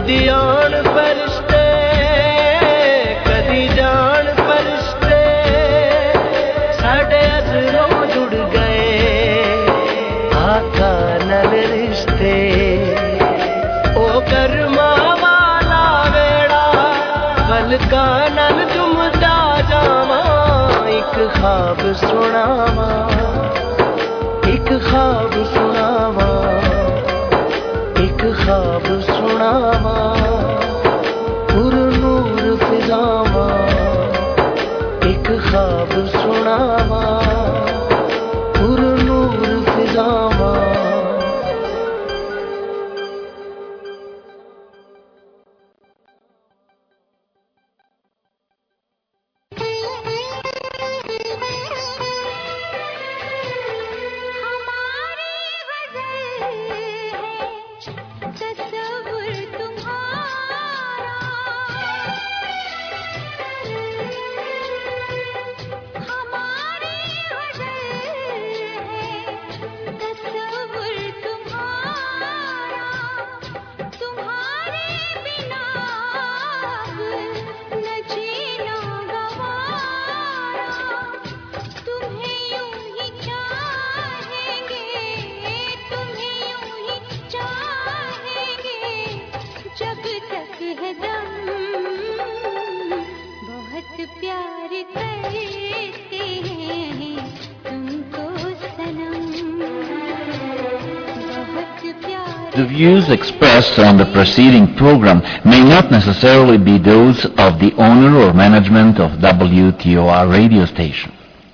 कदी आन फरिश्ते कदी जान फरिश्ते साडे असरों जुड़ गए आका नल रिश्ते ओ कर्मा वाला वेड़ा पलका नल जुमदा जावा एक ख्वाब सुनावा एक ख्वाब सुनावा एक ख्वाब सुनावा पुर नूर फिजावा एक ख्वाब सुनावा पुर नूर फिजावा The views expressed on the preceding program may not necessarily be those of the owner or management of WTOR radio station.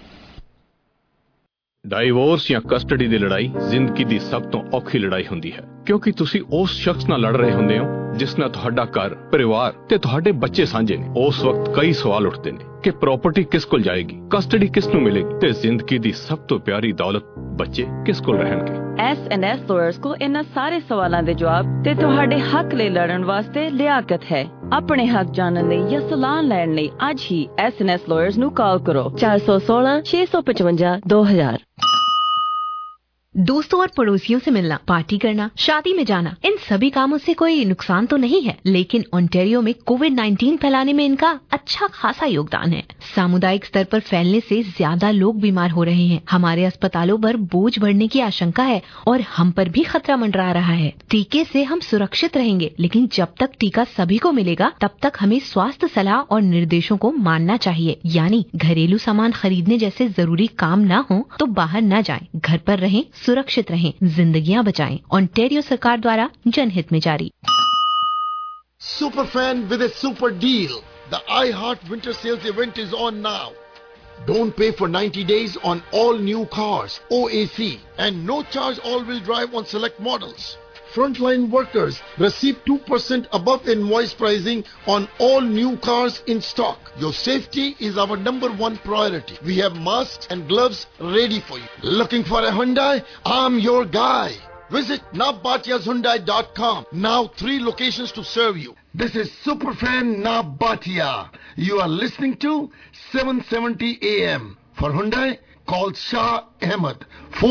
Divorce ਜਾਂ ਕਸਟਡੀ ਦੀ ਲੜਾਈ ਜ਼ਿੰਦਗੀ ਦੀ ਸਭ ਤੋਂ ਔਖੀ ਲੜਾਈ ਹੁੰਦੀ ਹੈ ਕਿਉਂਕਿ ਤੁਸੀਂ ਉਸ ਸ਼ਖਸ ਨਾਲ ਲੜ ਰਹੇ ਹੁੰਦੇ ਹੋ ਜਿਸ ਨਾਲ ਤੁਹਾਡਾ ਘਰ ਪਰਿਵਾਰ ਤੇ ਤੁਹਾਡੇ ਬੱਚੇ ਸਾਂਝੇ ਨੇ ਉਸ ਵਕਤ ਕਈ ਸਵਾਲ ਉੱਠਦੇ ਨੇ ਕਿ ਪ੍ਰਾਪਰਟੀ ਕਿਸ ਕੋਲ ਜਾਏਗੀ ਕਸਟਡੀ ਕਿਸ ਨੂੰ ਮਿਲੇਗੀ ਤੇ ਜ਼ਿੰਦਗੀ ਦੀ ਸਭ ਤੋਂ ਪਿਆਰੀ ਦੌਲਤ ਬੱਚੇ ਕਿਸ ਕੋਲ ਰਹਿਣਗੇ S&S lawyers ਕੋਲ ਇਹਨਾਂ ਸਾਰੇ ਸਵਾਲਾਂ ਦੇ ਜਵਾਬ ਤੇ ਤੁਹਾਡੇ ਹੱਕ ਲਈ ਲੜਨ ਵਾਸਤੇ ਲਿਆਕਤ ਹੈ ਆਪਣੇ ਹੱਕ ਜਾਣਨ ਲਈ ਜਾਂ ਸਲਾਹ ਲੈਣ ਲਈ ਅੱਜ ਹੀ S&S lawyers ਨੂੰ ਕਾਲ ਕਰੋ 416 655 2000 दोस्तों और पड़ोसियों से मिलना, पार्टी करना, शादी में जाना, इन सभी कामों से कोई नुकसान तो नहीं है, लेकिन ओंटारियो में कोविड-19 फैलाने में इनका अच्छा खासा योगदान है। सामुदायिक स्तर पर फैलने से ज्यादा लोग बीमार हो रहे हैं। हमारे अस्पतालों पर बोझ बढ़ने की आशंका है और हम पर भी खतरा मंडरा रहा है। टीके से हम सुरक्षित रहेंगे, लेकिन जब तक टीका सभी को मिलेगा तब तक हमें स्वास्थ्य सलाह और निर्देशों को मानना चाहिए। यानी घरेलू सामान खरीदने जैसे जरूरी काम न हो तो बाहर न जाएं, घर पर रहें, सुरक्षित रहें, जिंदगियां बचाएं। ओंटारियो सरकार द्वारा जनहित में जारी। Superfan with a super deal. The iHeart Winter Sales event is on now. Don't pay for 90 days on all new cars, OAC, and no charge all-wheel drive on select models. Frontline workers receive 2% above invoice pricing on all new cars in stock. Your safety is our #1 priority. We have masks and gloves ready for you. Looking for a Hyundai? I'm your guy. Visit nabatiyashundai.com. Now 3 locations to serve you. This is Superfan Nabatia. You are listening to 770 AM. For Hyundai, call Shah Ahmed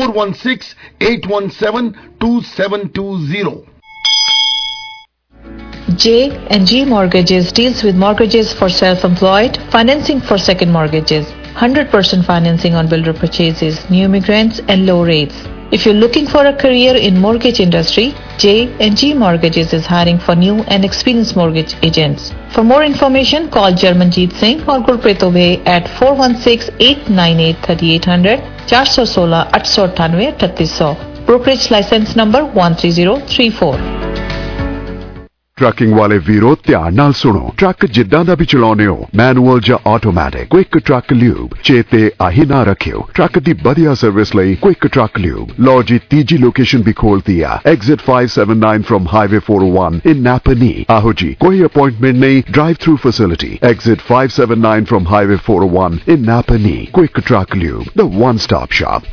416-817-2720. J&G Mortgages deals with mortgages for self-employed, financing for second mortgages, 100% financing on builder purchases, new immigrants and low rates. If you're looking for a career in mortgage industry, J&G Mortgages is hiring for new and experienced mortgage agents. For more information, call Jarmanjeet Singh or Gurpreet Obey at 416-898-3800, 416-898-3800. Brokerage license number 13034. Trucking ਵਾਲੇ ਵੀਰੋ ਧਿਆਨ ਨਾਲ ਸੁਣੋ truck ਜਿੱਦਾਂ ਦਾ ਵੀ ਚਲਾਉਨੇ ਹੋ manual ਜਾਂ automatic quick truck lube ਚੇਤੇ ਆਹੀ ਨਾ ਰੱਖਿਓ ਟਰੱਕ ਦੀ ਵਧੀਆ ਸਰਵਿਸ ਲਈ ਕੁਇਕ ਟਰੱਕ ਲਿਊਬ ਲੋ ਜੀ ਤੀਜੀ ਲੋਕੇਸ਼ਨ ਵੀ ਖੋਲਤੀ ਆ exit 579 from highway 401 in Napanee ਆਹੋ ਜੀ ਕੋਈ ਅਪਾਇੰਟਮੈਂਟ ਨਹੀਂ drive through facility exit 579 from highway 401 in Napanee quick truck lube the one stop shop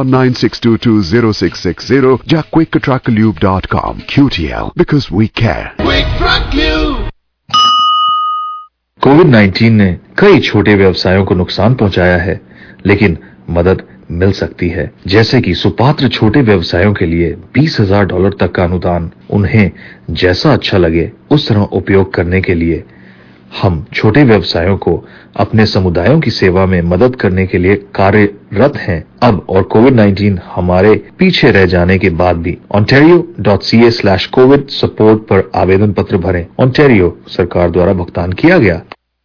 5196220660 ਜਾਂ quicktrucklube.com QTL because we care. कोविड-19 ने कई छोटे व्यवसायों को नुकसान पहुंचाया है, लेकिन मदद मिल सकती है, जैसे कि सुपात्र छोटे व्यवसायों के लिए $20,000 तक का अनुदान। उन्हें जैसा अच्छा लगे उस तरह उपयोग करने के लिए हम छोटे व्यवसायों को अपने समुदायों की सेवा में मदद करने के लिए कार्यरत हैं अब, और कोविड-19 हमारे पीछे रह जाने के बाद भी। ontario.ca/covid support पर आवेदन पत्र भरें। ओंटारियो सरकार द्वारा भुगतान किया गया।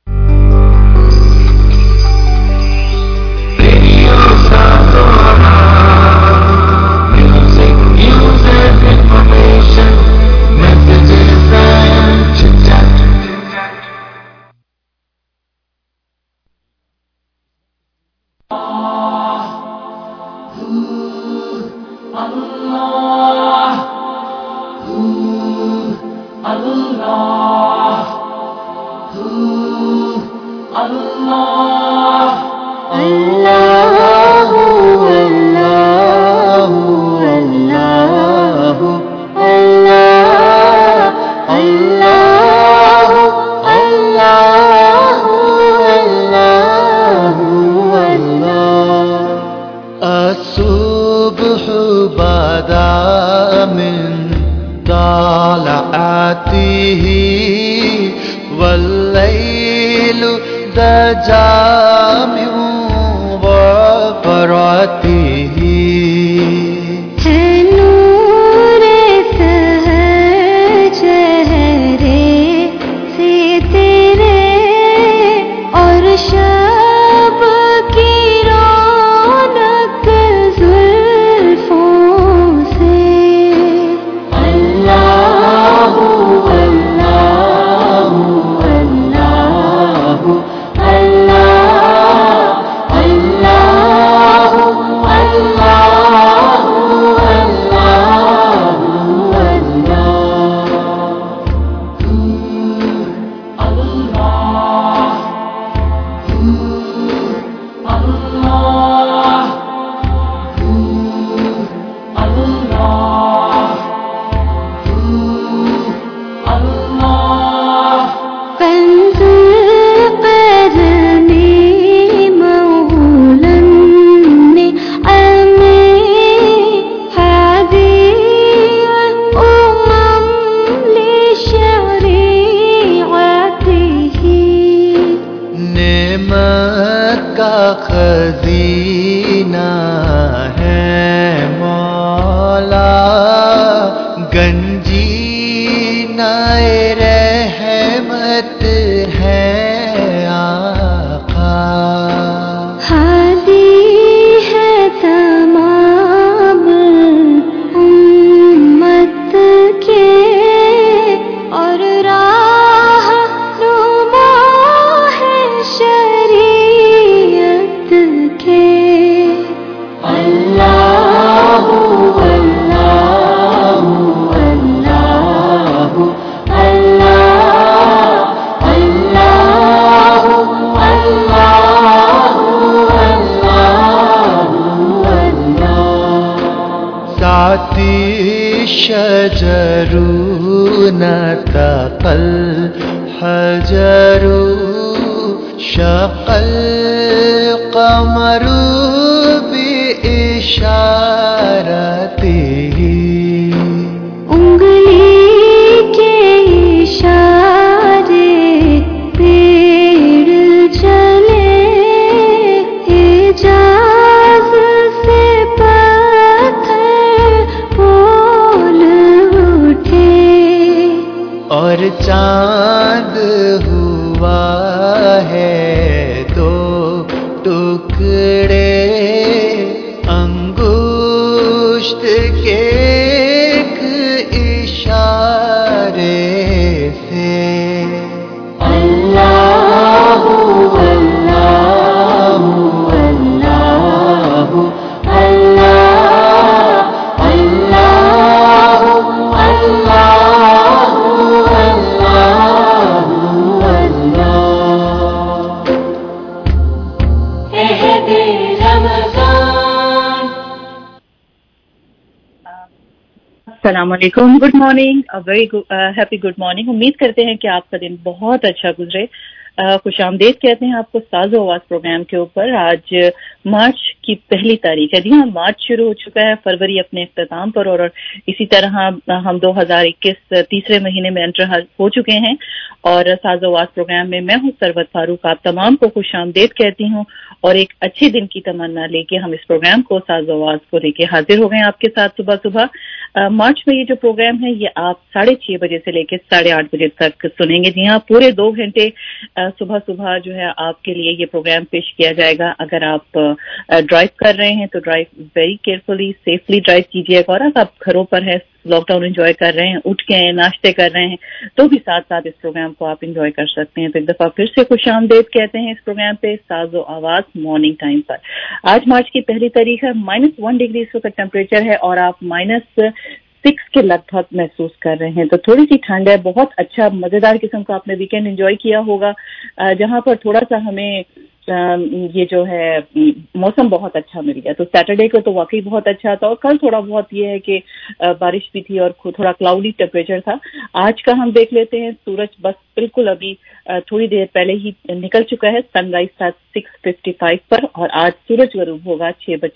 अस्सलाम वालेकुम, good morning, very happy good morning. उम्मीद करते हैं कि आपका दिन बहुत अच्छा गुजरे। खुश आमदेद कहते हैं आपको साज़ो आवाज़ प्रोग्राम के ऊपर। आज मार्च की पहली तारीख है। जी हाँ, मार्च शुरू हो चुका है, फरवरी अपने इख्तिताम पर, और इसी तरह हम 2021 तीसरे महीने में एंटर हो चुके हैं। और साज़ोवाज़ प्रोग्राम में मैं हूँ सरवत फारूक, आप तमाम को खुशामदीद कहती हूँ और एक अच्छे दिन की तमन्ना लेके हम इस प्रोग्राम को साज़ोवाज़ को लेके हाजिर हो गए आपके साथ सुबह सुबह। मार्च में ये जो प्रोग्राम है ये आप 6:30 बजे से लेकर 8:30 बजे तक सुनेंगे। जी हाँ, पूरे 2 घंटे सुबह सुबह जो है आपके लिए ये प्रोग्राम पेश किया जाएगा। अगर आप ड्राइव कर रहे हैं तो drive very carefully, safely drive कीजिएगा, और अगर आप घरों पर हैं, लॉकडाउन एंजॉय कर रहे हैं, उठ के हैं, नाश्ते कर रहे हैं, तो भी साथ साथ इस प्रोग्राम को आप एंजॉय कर सकते हैं। तो एक दफा फिर से खुशामदीद कहते हैं इस प्रोग्राम पे, साज़ो आवाज मॉर्निंग टाइम पर। आज मार्च की पहली तारीख है, -1 डिग्री इस वक्त टेम्परेचर है और आप -6 के लगभग महसूस कर रहे हैं। तो थोड़ी सी ठंड है, बहुत अच्छा मजेदार किस्म का आपने वीकेंड एंजॉय किया होगा, जहां पर थोड़ा सा हमें ये जो है मौसम बहुत अच्छा मिल गया। तो सैटरडे को तो वाकई बहुत अच्छा था, और कल थोड़ा बहुत ये है कि बारिश भी थी और थोड़ा क्लाउडी टेम्परेचर था। आज का हम देख लेते हैं, सूरज बस बिल्कुल अभी थोड़ी देर पहले ही निकल चुका है। सनराइज था 6:55 पर और आज सूरज गरूब होगा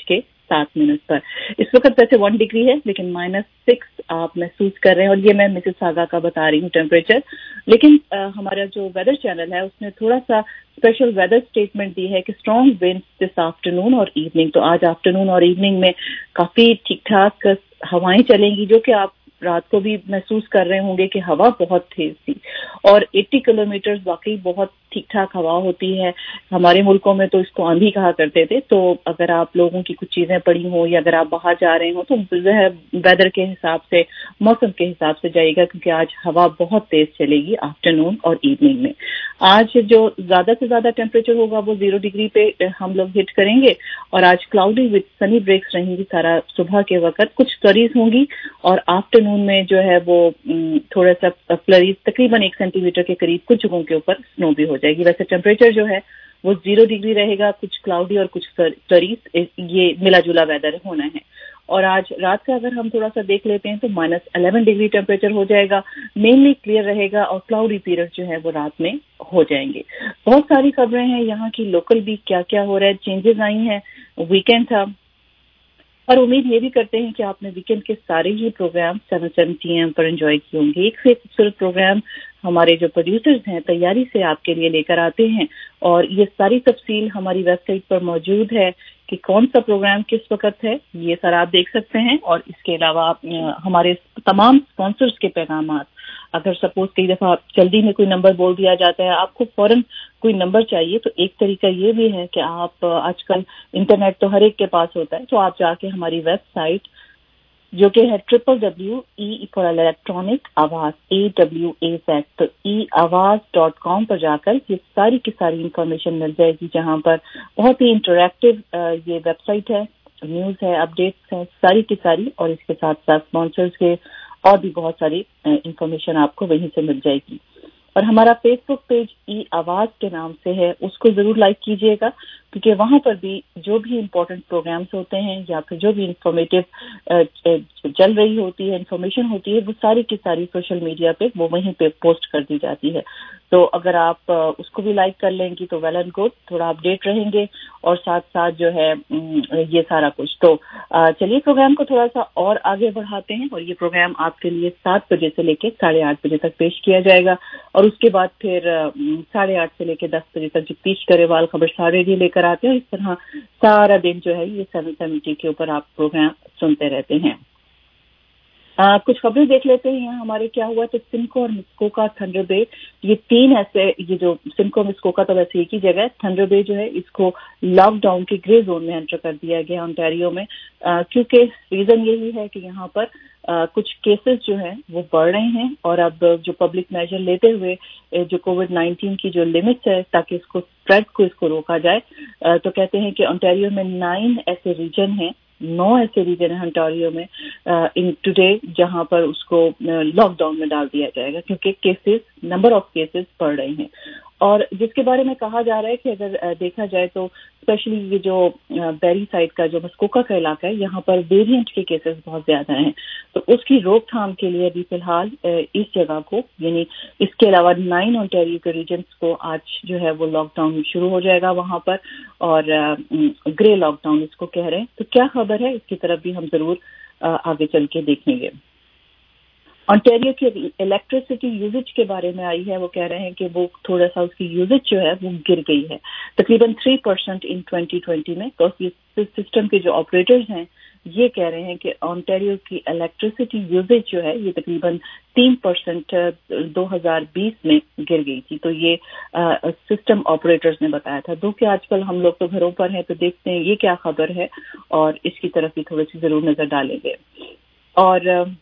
6:07 पर। इस वक्त वैसे 1 डिग्री है, लेकिन -6 आप महसूस कर रहे हैं, और ये मैं मिसिसागा का बता रही हूँ टेम्परेचर। लेकिन हमारा जो वेदर चैनल है उसने थोड़ा सा स्पेशल वेदर स्टेटमेंट दी है कि स्ट्रॉन्ग विंड्स दिस आफ्टरनून और इवनिंग। तो आज आफ्टरनून और इवनिंग में काफी ठीक ठाक हवाएं चलेंगी, जो कि आप रात को भी महसूस कर रहे होंगे कि हवा बहुत तेज थी, और 80 किलोमीटर वाकई बहुत ठीक ठाक हवा होती है। हमारे मुल्कों में तो इसको आंधी कहा करते थे। तो अगर आप लोगों की कुछ चीजें पड़ी हो या अगर आप बाहर जा रहे हो तो वेदर के हिसाब से, मौसम के हिसाब से जाइएगा, क्योंकि आज हवा बहुत तेज चलेगी आफ्टरनून और इवनिंग में। आज जो ज्यादा से ज्यादा टेम्परेचर होगा वो 0 डिग्री पे हम लोग हिट करेंगे, और आज क्लाउडी विद सनी ब्रेक्स रहेंगी सारा सुबह के वक्त। कुछ फ्लरीज होंगी और आफ्टरनून में जो है वो थोड़ा सा फ्लरीज तकरीबन 1 सेंटीमीटर के करीब कुछ जगहों के ऊपर स्नो भी हो जाएगी। वैसे टेम्परेचर जो है वो 0 डिग्री रहेगा, कुछ क्लाउडी और कुछ फ्लरीज, ये मिला जुला वेदर होना है। और आज रात का अगर हम थोड़ा सा देख लेते हैं तो -11 डिग्री टेम्परेचर हो जाएगा, मेनली क्लियर रहेगा, और क्लाउडी पीरियड जो है वो रात में हो जाएंगे। बहुत सारी खबरें हैं यहाँ की, लोकल भी क्या क्या हो रहा है, चेंजेस आई हैं, वीकेंड था, और उम्मीद ये भी करते हैं कि आपने वीकेंड के सारे ही प्रोग्राम 7:70 AM पर एंजॉय किए होंगे। एक से खूबसूरत प्रोग्राम हमारे जो प्रोड्यूसर्स हैं तैयारी से आपके लिए लेकर आते हैं, और ये सारी तफसील हमारी वेबसाइट पर मौजूद है कि कौन सा प्रोग्राम किस वक्त है, ये सारा आप देख सकते हैं। और इसके अलावा हमारे तमाम स्पॉन्सर्स के पैगामात, अगर सपोज कई दफा जल्दी में कोई नंबर बोल दिया जाता है, आपको फौरन कोई नंबर चाहिए, तो एक तरीका ये भी है कि आप आजकल इंटरनेट तो हर एक के पास होता है, तो आप जाके हमारी वेबसाइट जो कि है www.e for electronic आवाज AWAZ, तो eawaz.com पर जाकर ये सारी की सारी इंफॉर्मेशन मिल जाएगी, जहां पर बहुत ही इंटरैक्टिव ये वेबसाइट है, न्यूज है, अपडेट्स हैं सारी की सारी, और इसके साथ साथ स्पॉन्सर्स के और भी बहुत सारी इंफॉर्मेशन आपको वहीं से मिल जाएगी। और हमारा फेसबुक पेज ई आवाज के नाम से है, उसको जरूर लाइक कीजिएगा, क्योंकि वहां पर भी जो भी इम्पोर्टेंट प्रोग्राम्स होते हैं या फिर जो भी इंफॉर्मेटिव चल रही होती है, इंफॉर्मेशन होती है, वो सारी की सारी सोशल मीडिया पे वो वहीं पे पोस्ट कर दी जाती है। तो अगर आप उसको भी लाइक कर लेंगी तो वेल एंड गुड, थोड़ा अपडेट रहेंगे, और साथ साथ जो है ये सारा कुछ। तो चलिए प्रोग्राम को थोड़ा सा और आगे बढ़ाते हैं, और ये प्रोग्राम आपके लिए 7 बजे से लेकर 8:30 बजे तक पेश किया जाएगा, और उसके बाद फिर 8:30 से लेकर 10 बजे तक जगदीश गरेवाल खबर सारे भी लेकर आते हैं। इस तरह सारा दिन जो है ये 770 के ऊपर आप प्रोग्राम सुनते रहते हैं। कुछ खबरें देख लेते हैं यहाँ हमारे क्या हुआ। तो सिमको और मिस्कोका, थंडर बे, ये 3 ऐसे, ये जो सिमको मिस्कोका तो वैसे एक ही जगह है, थंडर बे जो है इसको लॉकडाउन के ग्रे जोन में एंटर कर दिया गया ओंटारियो में, क्योंकि रीजन यही है कि यहाँ पर कुछ केसेस जो हैं वो बढ़ रहे हैं, और अब जो पब्लिक मेजर लेते हुए जो कोविड-19 की जो लिमिट्स है ताकि इसको स्प्रेड को इसको रोका जाए, तो कहते हैं कि ओंटारियो में 9 ऐसे रीजन हैं, 9 ऐसे रीजन है ओंटारियो में इन टुडे जहां पर उसको लॉकडाउन में डाल दिया जाएगा, क्योंकि केसेस, नंबर ऑफ केसेस बढ़ रहे हैं। اور جس کے بارے میں کہا جا رہا ہے کہ اگر دیکھا جائے تو اسپیشلی یہ جو بیری سائڈ کا جو مسکوکا کا علاقہ ہے یہاں پر ویریئنٹ کے کیسز بہت زیادہ ہیں، تو اس کی روک تھام کے لیے ابھی فی الحال اس جگہ کو یعنی اس کے علاوہ 9 اونٹیریو کے ریجنس کو آج جو ہے وہ لاک ڈاؤن شروع ہو جائے گا وہاں پر، اور گرے لاک ڈاؤن اس کو کہہ رہے ہیں. تو کیا خبر ہے اس کی طرف بھی ہم ضرور آگے چل کے دیکھیں گے. آنٹیریو کی الیکٹریسٹی یوزج کے بارے میں آئی ہے، وہ کہہ رہے ہیں کہ وہ تھوڑا سا اس کی یوزج جو ہے وہ گر گئی ہے تقریباً 3% ان 2020 میں. تو سسٹم کے جو آپریٹرز ہیں یہ کہہ رہے ہیں کہ آنٹیریو کی الیکٹریسٹی یوزج جو ہے یہ تقریباً 3% 2020 میں گر گئی تھی. تو یہ سسٹم آپریٹرز نے بتایا تھا. کہ آج کل ہم لوگ تو گھروں پر ہیں تو دیکھتے ہیں یہ کیا خبر ہے اور اس کی طرف بھی تھوڑی سی ضرور نظر ڈالیں گے. اور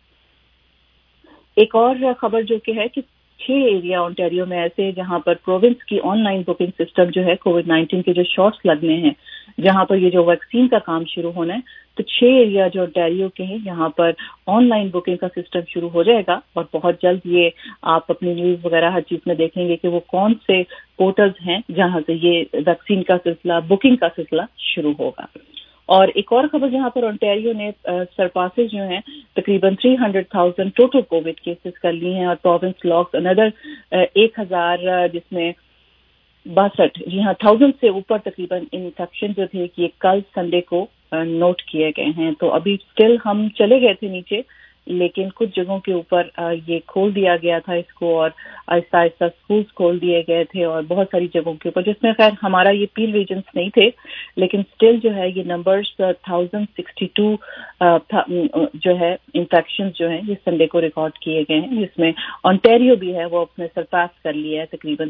ایک اور خبر جو کہ ہے کہ 6 ایریا اونٹیریو میں ایسے جہاں پر پروونس کی آن لائن بکنگ سسٹم جو ہے کووڈ-19 کے جو شاٹس لگنے ہیں جہاں پر یہ جو ویکسین کا کام شروع ہونا ہے، تو 6 ایریا جو اونٹیریو کے ہیں یہاں پر آن لائن بکنگ کا سسٹم شروع ہو جائے گا. اور بہت جلد یہ آپ اپنی نیوز وغیرہ ہر چیز میں دیکھیں گے کہ وہ کون سے پورٹلز ہیں جہاں سے یہ ویکسین کا سلسلہ بکنگ کا سلسلہ شروع ہوگا. اور ایک اور خبر جہاں پر اونٹیریو نے سرپاسز جو ہیں تقریباً 300,000 ٹوٹل کووڈ کیسز کر لی ہیں، اور پروونس لاگز اندر 1,000 جس میں 62 جی ہاں 1000 سے اوپر تقریباً انفیکشن جو تھے کہ کل سنڈے کو نوٹ کیے گئے ہیں. تو ابھی اسٹل ہم چلے گئے تھے نیچے، لیکن کچھ جگہوں کے اوپر یہ کھول دیا گیا تھا اس کو، اور آہستہ آہستہ اسکولز کھول دیے گئے تھے اور بہت ساری جگہوں کے اوپر، جس میں خیر ہمارا یہ پیل ریجنس نہیں تھے، لیکن اسٹل جو ہے یہ نمبرز 1062 جو ہے انفیکشن جو ہیں یہ سنڈے کو ریکارڈ کیے گئے ہیں، جس میں آنٹیریو بھی ہے وہ اپنے سرپاس کر لیا ہے تقریباً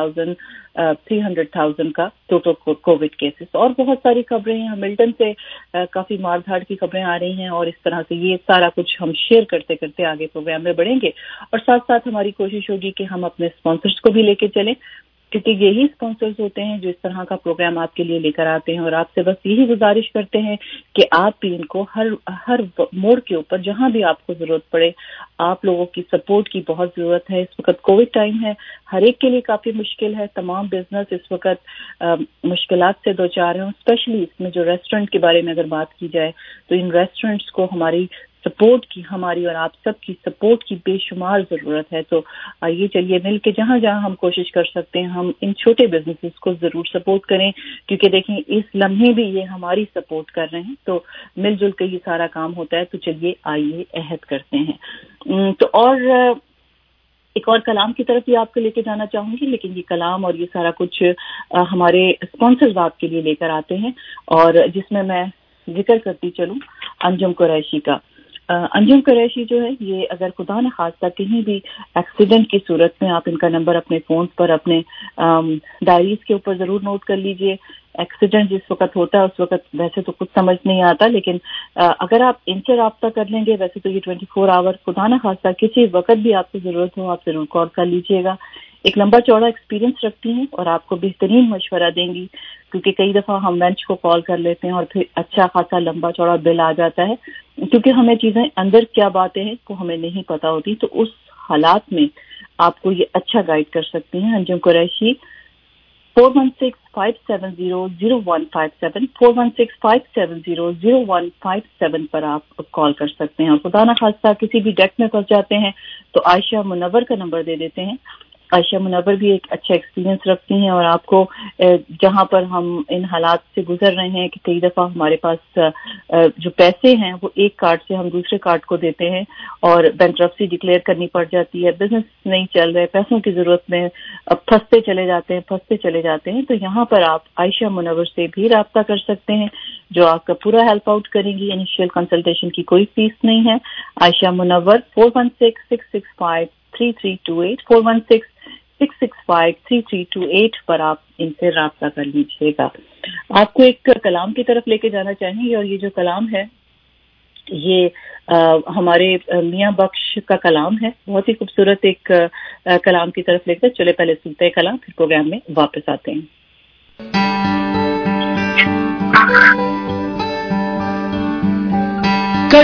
300,000 کا ٹوٹل کووڈ کیسز. اور بہت ساری خبریں ہیں، ہملٹن سے کافی مار دھاڑ کی خبریں آ رہی ہیں، اور اس طرح سے یہ سارا کچھ ہم شیئر کرتے کرتے آگے پروگرام میں بڑھیں گے. اور ساتھ ساتھ ہماری کوشش ہوگی کہ ہم اپنے اسپانسرز کو بھی لے کے چلیں، کیونکہ یہی اسپانسرز ہوتے ہیں جو اس طرح کا پروگرام آپ کے لیے لے کر آتے ہیں. اور آپ سے بس یہی گزارش کرتے ہیں کہ آپ بھی ان کو ہر موڑ کے اوپر جہاں بھی آپ کو ضرورت پڑے، آپ لوگوں کی سپورٹ کی بہت ضرورت ہے. اس وقت کووڈ ٹائم ہے، ہر ایک کے لیے کافی مشکل ہے، تمام بزنس اس وقت مشکلات سے دوچار ہیں. اسپیشلی اس میں جو ریسٹورینٹ کے بارے میں اگر بات کی جائے تو ان ریسٹورینٹس کو ہماری سپورٹ کی، ہماری اور آپ سب کی سپورٹ کی بے شمار ضرورت ہے. تو آئیے چلیے مل کے جہاں جہاں ہم کوشش کر سکتے ہیں ہم ان چھوٹے بزنسز کو ضرور سپورٹ کریں، کیونکہ دیکھیں اس لمحے بھی یہ ہماری سپورٹ کر رہے ہیں، تو مل جل کے یہ سارا کام ہوتا ہے. تو چلیے آئیے عہد کرتے ہیں. تو اور ایک اور کلام کی طرف بھی آپ کو لے کے جانا چاہوں گی، لیکن یہ کلام اور یہ سارا کچھ ہمارے اسپانسرز آپ کے لیے لے کر آتے ہیں، اور جس میں ذکر کرتی چلوں انجم قریشی کا. انجم قریشی جو ہے یہ اگر خدا نخواستہ کہیں بھی ایکسیڈنٹ کی صورت میں، آپ ان کا نمبر اپنے فون پر اپنے ڈائریز کے اوپر ضرور نوٹ کر لیجئے. ایکسیڈنٹ جس وقت ہوتا ہے اس وقت ویسے تو کچھ سمجھ نہیں آتا، لیکن اگر آپ ان سے رابطہ کر لیں گے، ویسے تو یہ 24 آور خدا نخواستہ کسی وقت بھی آپ کو ضرورت ہو آپ ضرور کال کر لیجئے گا. ایک لمبا چوڑا ایکسپیرینس رکھتی ہیں اور آپ کو بہترین مشورہ دیں گی، کیونکہ کئی دفعہ ہم بینچ کو کال کر لیتے ہیں اور پھر اچھا خاصا لمبا چوڑا بل آ جاتا ہے، کیونکہ ہمیں چیزیں اندر کیا باتیں ہیں وہ ہمیں نہیں پتا ہوتی. تو اس حالات میں آپ کو یہ اچھا گائیڈ کر سکتی ہیں انجم قریشی. 416-570-0157 416-570-0157 پر آپ کال کر سکتے ہیں. اور خدا نخواستہ کسی بھی ڈیٹ میں پھنس جاتے ہیں تو عائشہ منور کا نمبر دے دیتے ہیں. عائشہ منور بھی ایک اچھا ایکسپیرینس رکھتی ہیں، اور آپ کو جہاں پر ہم ان حالات سے گزر رہے ہیں کہ کئی دفعہ ہمارے پاس جو پیسے ہیں وہ ایک کارڈ سے ہم دوسرے کارڈ کو دیتے ہیں اور بینکرپسی ڈکلیئر کرنی پڑ جاتی ہے، بزنس نہیں چل رہے، پیسوں کی ضرورت میں پھنستے چلے جاتے ہیں. تو یہاں پر آپ عائشہ منور سے بھی رابطہ کر سکتے ہیں جو آپ کا پورا ہیلپ آؤٹ کریں گی. انیشیل کنسلٹیشن کی کوئی فیس نہیں ہے. عائشہ منور 416-665-3328 416-665-3328 پر آپ ان سے رابطہ کر لیجیے گا. آپ کو ایک کلام کی طرف لے کے جانا چاہیں گے، اور یہ جو کلام ہے یہ ہمارے میاں بخش کا کلام ہے. بہت ہی خوبصورت ایک کلام کی طرف لے کر چلے پہلے سنتے ہیں کلام، پھر پروگرام میں واپس آتے ہیں.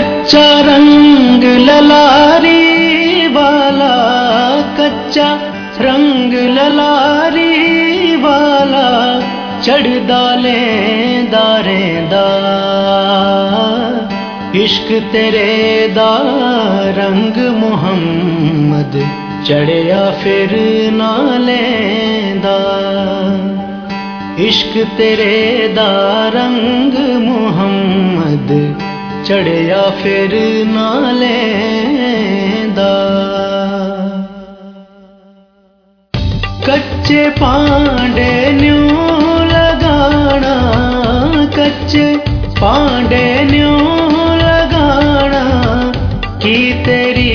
کچا رنگ للاری والا، کچا रंग ललारी वाला चढ़दा लेंदा रेंदा इश्क तेरे दा रंग मुहम्मद चढ़िया फिर ना लेंदा इश्क तेरे दा रंग मुहम्मद चढ़िया फिर ना लेंदा कच्चे पांडे न्यू लगाना कच्चे पांडे न्यू लगाना की तेरी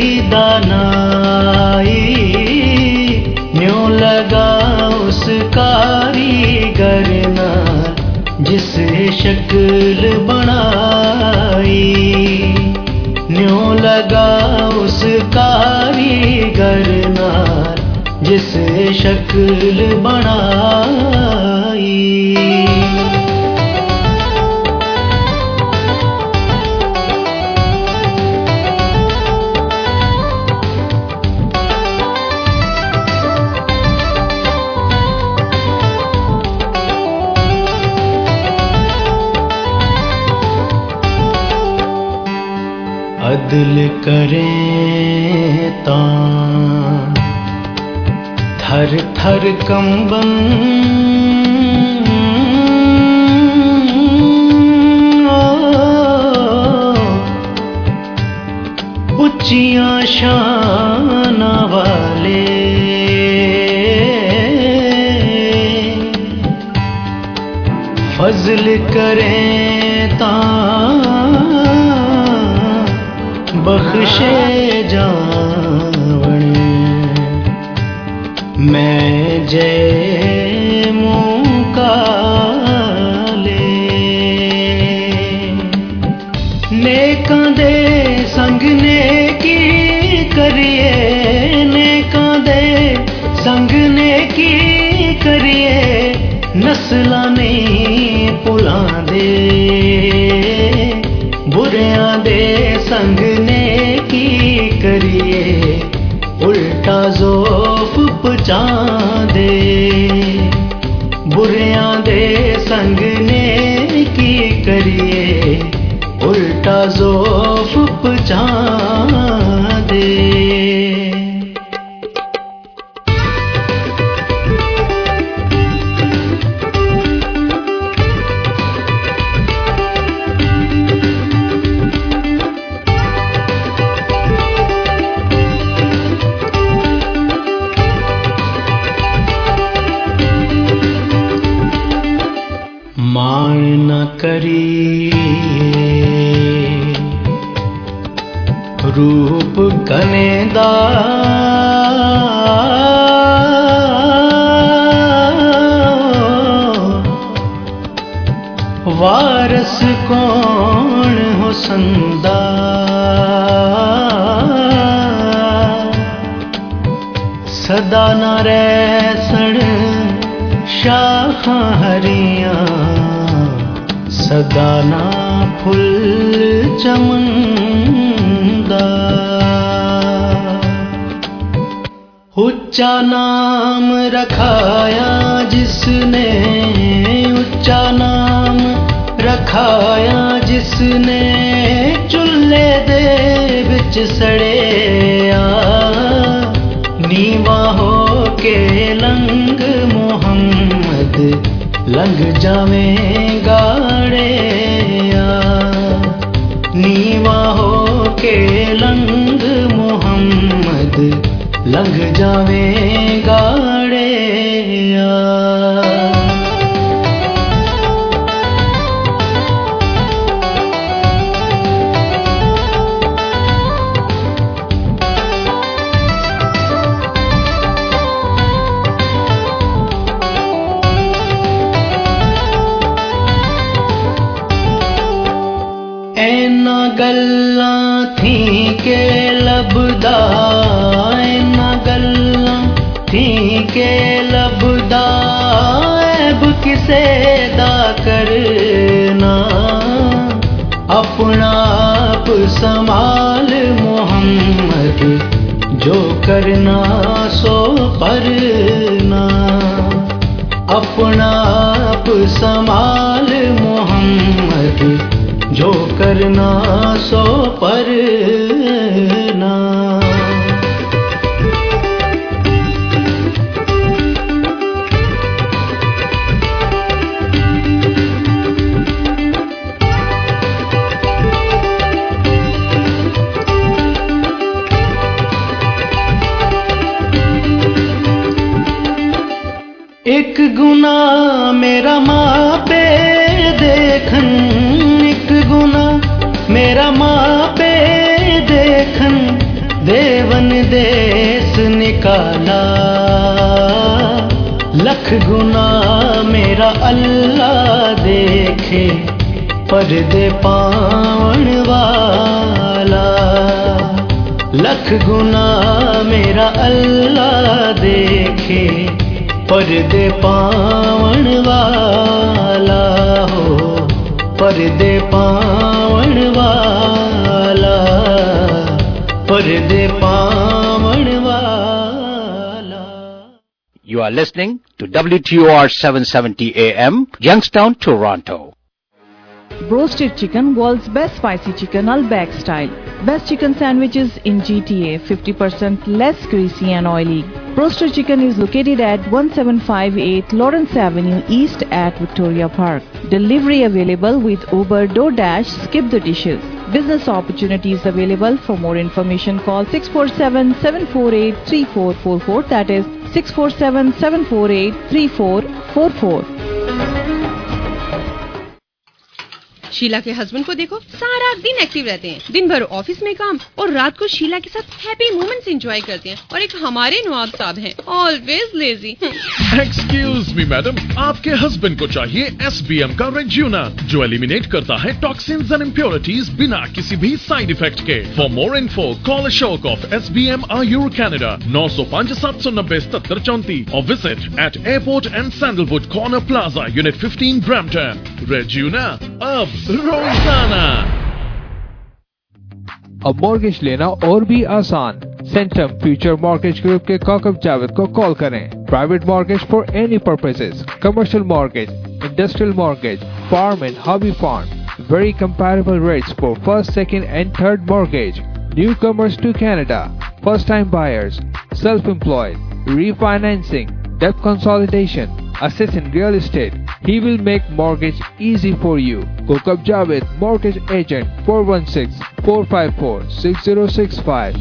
दानाई न्यू लगा उस कारीगर नाल जिस शक्ल बनाई न्यू लगा उस कारीगर नाल जिस शक्ल बनाई अदल करें तां थर थर कंबन उच्चियां शाना वाले फजल करें तां बख्शे जावण मैं जय मुकाले नेकां दे संग नेकी करिए नेकां दे संग नेकी करिए नस्लां नहीं भुलांदे बुरियां दे संग नेकी करिए उल्टा ज़ोफ पहुंचांदे बुरियां दे संग नेकी करिए उल्टा ज़ोफ पहुंचांदे रूप कनेदा वारस कौन हुसंदा सदा न रैसण शाखां हरियां सदा ना फुल चमंदा उच्चा नाम रखाया जिसने उच्चा नाम रखाया जिसने चुल्हे दे विच सड़ेया नीवा हो के लंग मुहम्मद लंघ जावें गाड़ेया नीवा हो के लंघ मुहम्मद लंघ जावें गाड़ेया गल्लां थी के लभदा इना गल्लां थी के लभदा ऐब किसे दा करना अपना आप संभाल मुहम्मद जो करना सो परना, अपना आप संभाल मोहम्मद, जो करना सो परना। एक गुना मेरा माँ पे देखन, एक गुना मेरा माँ पे देखन, देवन देश निकाला। लख गुना मेरा अल्लाह देखे, पर्दे पावन वाला। लख गुना मेरा अल्लाह देखे, पर्दे पावन वाला हो, पर्दे पावन वाला, पर्दे पावन वाला। You are listening to WTOR 770 AM, Youngstown, Toronto. Roasted chicken, world's best spicy chicken, Al-Bag style. Best chicken sandwiches in GTA, 50% less greasy and oily. Roasted chicken is located at 1758 Lawrence Avenue East at Victoria Park. Delivery available with Uber, DoorDash, Skip the Dishes. Business opportunities available. For more information call 647-748-3444. That is 647-748-3444. Sheila के husband को देखो, सारा दिन active रहते हैं, दिन भर office में काम और रात को शीला के साथ हैप्पी मोमेंट्स एंजॉय करते हैं। और एक हमारे नवाब साहब हैं, always lazy. Excuse me madam, आपके हस्बैंड को चाहिए SBM का रेज्यूना, जो एलिमिनेट करता है टॉक्सिन्स एंड इम्प्योरिटीज बिना किसी भी साइड इफेक्ट के। For more info call Ashok of SBM Ayur Canada 905-790-7734 or visit at Airport and Sandalwood Corner Plaza, Unit 15, Brampton. रेज्यूना अब रोजाना। अब मॉर्गेज लेना और भी आसान। सेंटम फ्यूचर मॉर्गेज ग्रुप के काकब जावेद को कॉल करें। Private mortgage for any purposes, commercial mortgage, industrial mortgage, farm and hobby farm, very comparable rates for first, second and third mortgage, newcomers to Canada, first time buyers, self employed, refinancing, debt consolidation, assist in real estate. He will make mortgage easy for you. Kokab Javed, Mortgage Agent, 416-454-6065.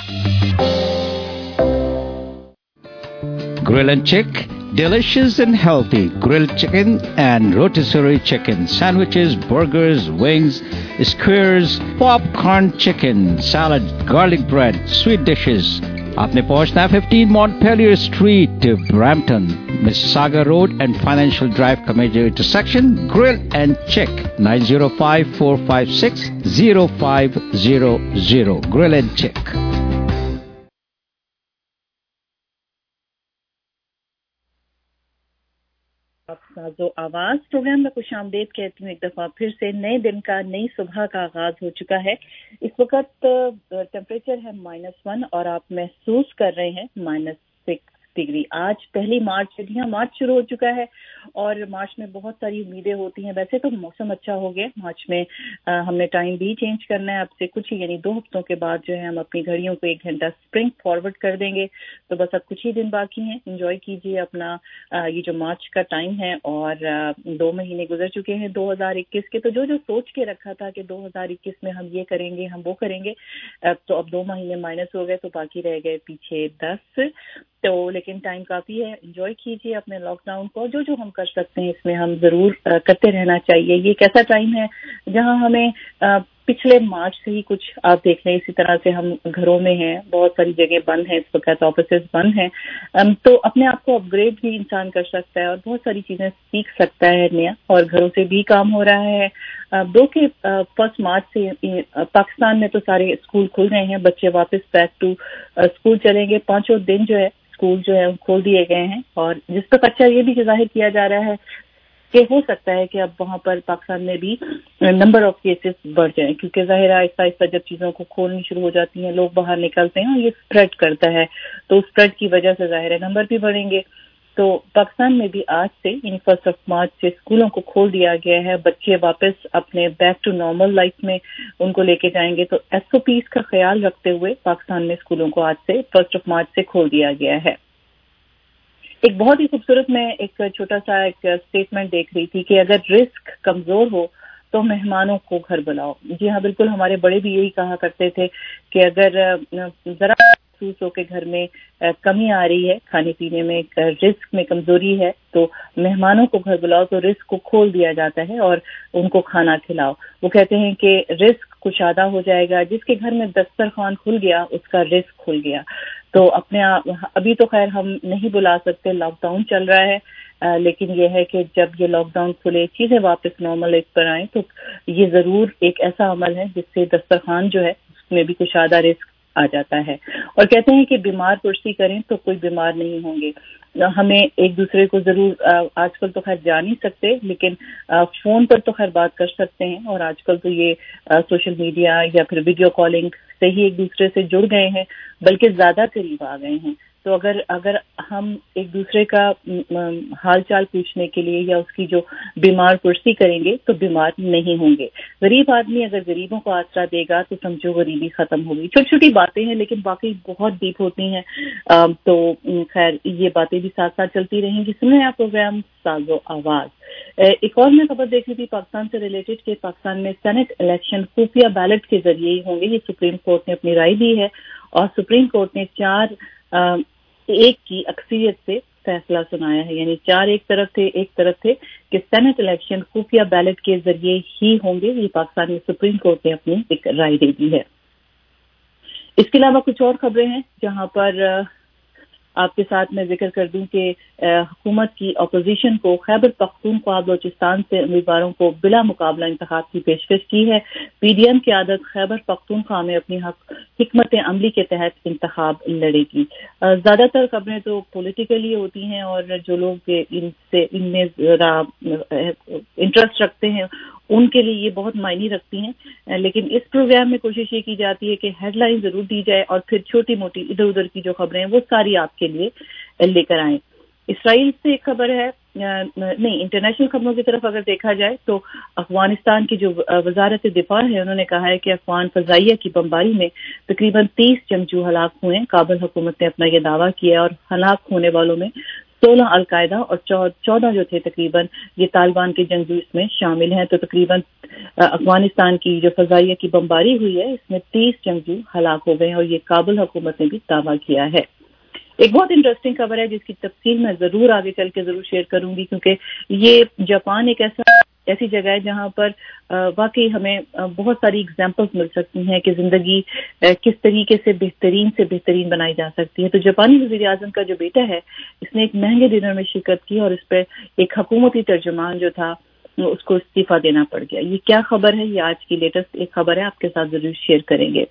Grill and Chick, delicious and healthy grilled chicken and rotisserie chicken, sandwiches, burgers, wings, skewers, popcorn chicken, salad, garlic bread, sweet dishes. आपने पहुंचना है 15 Montpelier Street, Brampton, Mississauga Road and Financial Drive का major intersection. Grill and Chick, 905-456-0500. Grill and Chick. जो आवाज programme में खुशामदीद कहती हूँ एक दफा फिर से। नए दिन का, नई सुबह का आगाज हो चुका है। इस वक्त टेम्परेचर है -1 और आप महसूस कर रहे हैं -6 डिग्री। आज पहली मार्च है, यहाँ मार्च शुरू हो चुका है और मार्च में बहुत सारी उम्मीदें होती हैं। वैसे तो मौसम अच्छा हो गया मार्च में, हमने टाइम भी चेंज करना है। अब से कुछ ही यानी 2 हफ्तों के बाद जो है हम अपनी घड़ियों को 1 घंटा स्प्रिंग फॉरवर्ड कर देंगे। तो बस अब कुछ ही दिन बाकी हैं, एंजॉय कीजिए अपना ये जो मार्च का टाइम है। और 2 महीने गुजर चुके हैं 2021 के। तो जो जो सोच के रखा था कि 2021 में हम ये करेंगे, हम वो करेंगे, तो अब 2 महीने माइनस हो गए, तो बाकी रह गए पीछे 10। तो लेकिन टाइम काफ़ी है, एंजॉय कीजिए अपने लॉकडाउन को। जो जो हम कर सकते हैं इसमें हम ज़रूर करते रहना चाहिए। ये एक ऐसा टाइम है जहां हमें पिछले मार्च से ही कुछ आप देख लें, इसी तरह से हम घरों में हैं, बहुत सारी जगह बंद हैं इस वक्त, ऑफिसेज बंद हैं, तो अपने आप को अपग्रेड भी इंसान कर सकता है और बहुत सारी चीज़ें सीख सकता है नया। और घरों से भी काम हो रहा है। 1 मार्च से पाकिस्तान में तो सारे स्कूल खुल गए हैं, बच्चे वापस बैक टू स्कूल चलेंगे। 5 दिन जो है स्कूल जो है खोल दिए गए हैं। और जिस पर अच्छा ये भी जाहिर किया जा रहा है کہ ہو سکتا ہے کہ اب وہاں پر پاکستان میں بھی نمبر آف کیسز بڑھ جائیں، کیونکہ ظاہر ہے آہستہ آہستہ جب چیزوں کو کھولنی شروع ہو جاتی ہیں، لوگ باہر نکلتے ہیں اور یہ اسپریڈ کرتا ہے، تو اسپریڈ کی وجہ سے ظاہر ہے نمبر بھی بڑھیں گے. تو پاکستان میں بھی آج سے یعنی 1 مارچ سے اسکولوں کو کھول دیا گیا ہے. بچے واپس اپنے بیک ٹو نارمل لائف میں ان کو لے کے جائیں گے. تو SOPs کا خیال رکھتے ہوئے پاکستان میں اسکولوں کو آج سے 1 مارچ سے کھول دیا گیا ہے. ایک بہت ہی خوبصورت میں ایک چھوٹا سا ایک اسٹیٹمنٹ دیکھ رہی تھی کہ اگر رزق کمزور ہو تو مہمانوں کو گھر بلاؤ. جی ہاں بالکل، ہمارے بڑے بھی یہی کہا کرتے تھے کہ اگر ذرا محسوس ہو کہ گھر میں کمی آ رہی ہے، کھانے پینے میں رزق میں کمزوری ہے، تو مہمانوں کو گھر بلاؤ تو رزق کو کھول دیا جاتا ہے اور ان کو کھانا کھلاؤ. وہ کہتے ہیں کہ رزق کشادہ ہو جائے گا، جس کے گھر میں دسترخوان کھل گیا اس کا رزق کھل گیا. تو اپنے ابھی تو خیر ہم نہیں بلا سکتے، لاک ڈاؤن چل رہا ہے، لیکن یہ ہے کہ جب یہ لاک ڈاؤن کھلے، چیزیں واپس نارمل ایک پر آئیں، تو یہ ضرور ایک ایسا عمل ہے جس سے دسترخوان جو ہے اس میں بھی کشادہ رزق آ جاتا ہے. اور کہتے ہیں کہ بیمار پرسی کریں تو کوئی بیمار نہیں ہوں گے. ہمیں ایک دوسرے کو ضرور آج کل تو خیر جا نہیں سکتے، لیکن فون پر تو خیر بات کر سکتے ہیں، اور آج کل تو یہ سوشل میڈیا یا پھر ویڈیو کالنگ سے ہی ایک دوسرے سے جڑ گئے ہیں، بلکہ زیادہ قریب آ گئے ہیں. تو اگر ہم ایک دوسرے کا حال چال پوچھنے کے لیے یا اس کی جو بیمار پرسی کریں گے تو بیمار نہیں ہوں گے. غریب آدمی اگر غریبوں کو آسرا دے گا تو سمجھو غریبی ختم ہوگی. چھوٹی چھوٹی باتیں ہیں لیکن باقی بہت ڈیپ ہوتی ہیں. تو خیر یہ باتیں بھی ساتھ ساتھ چلتی رہیں گی. سن رہے ہیں آپ پروگرام ساز و آواز. ایک اور میں خبر دیکھ رہی تھی پاکستان سے ریلیٹڈ کہ پاکستان میں سینٹ الیکشن خفیہ بیلٹ کے ذریعے ہی ہوں گے. یہ سپریم کورٹ نے اپنی رائے دی ہے اور سپریم کورٹ نے 4-1 کی اکثریت سے فیصلہ سنایا ہے. یعنی 4 ایک طرف تھے کہ سینٹ الیکشن خفیہ بیلٹ کے ذریعے ہی ہوں گے. یہ پاکستان میں سپریم کورٹ نے اپنی ایک رائے دے دی ہے. اس کے علاوہ کچھ اور خبریں ہیں جہاں پر آپ کے ساتھ میں ذکر کر دوں کہ حکومت کی اپوزیشن کو خیبر پختونخوا بلوچستان سے امیدواروں کو بلا مقابلہ انتخاب کی پیشکش کی ہے. PDM کی عادت خیبر پختونخوا میں اپنی حکمت عملی کے تحت انتخاب لڑے گی. زیادہ تر خبریں تو پولیٹیکلی ہوتی ہیں اور جو لوگ ان میں ذرا انٹرسٹ رکھتے ہیں ان کے لیے یہ بہت معنی رکھتی ہیں. لیکن اس پروگرام میں کوشش یہ کی جاتی ہے کہ ہیڈ لائن ضرور دی جائے اور پھر چھوٹی موٹی ادھر ادھر کی جو خبریں ہیں وہ ساری آپ کے لیے لے کر آئیں. اسرائیل سے ایک خبر ہے، نہیں انٹرنیشنل خبروں کی طرف اگر دیکھا جائے تو افغانستان کی جو وزارت دفاع ہے انہوں نے کہا ہے کہ افغان فضائیہ کی بمباری میں تقریباً 30 جنگجو ہلاک ہوئے ہیں. کابل حکومت نے اپنا یہ دعویٰ کیا اور ہلاک ہونے والوں میں 16 القاعدہ اور 14 جو تھے تقریباً یہ طالبان کے جنگجو اس میں شامل ہیں. تو تقریباً افغانستان کی جو فضائیہ کی بمباری ہوئی ہے اس میں 30 جنگجو ہلاک ہو گئے ہیں اور یہ کابل حکومت نے بھی دعویٰ کیا ہے. ایک بہت انٹرسٹنگ خبر ہے جس کی تفصیل میں ضرور آگے چل کے ضرور شیئر کروں گی، کیونکہ یہ جاپان ایک ایسی جگہ ہے جہاں پر واقعی ہمیں بہت ساری اگزامپلز مل سکتی ہیں کہ زندگی کس طریقے سے بہترین بنائی جا سکتی ہے. تو جاپانی وزیر اعظم کا جو بیٹا ہے اس نے ایک مہنگے ڈنر میں شرکت کی اور اس پہ ایک حکومتی ترجمان جو تھا اس کو استعفیٰ دینا پڑ گیا. یہ کیا خبر ہے؟ یہ آج کی لیٹسٹ ایک خبر ہے، آپ کے ساتھ ضرور شیئر کریں گے.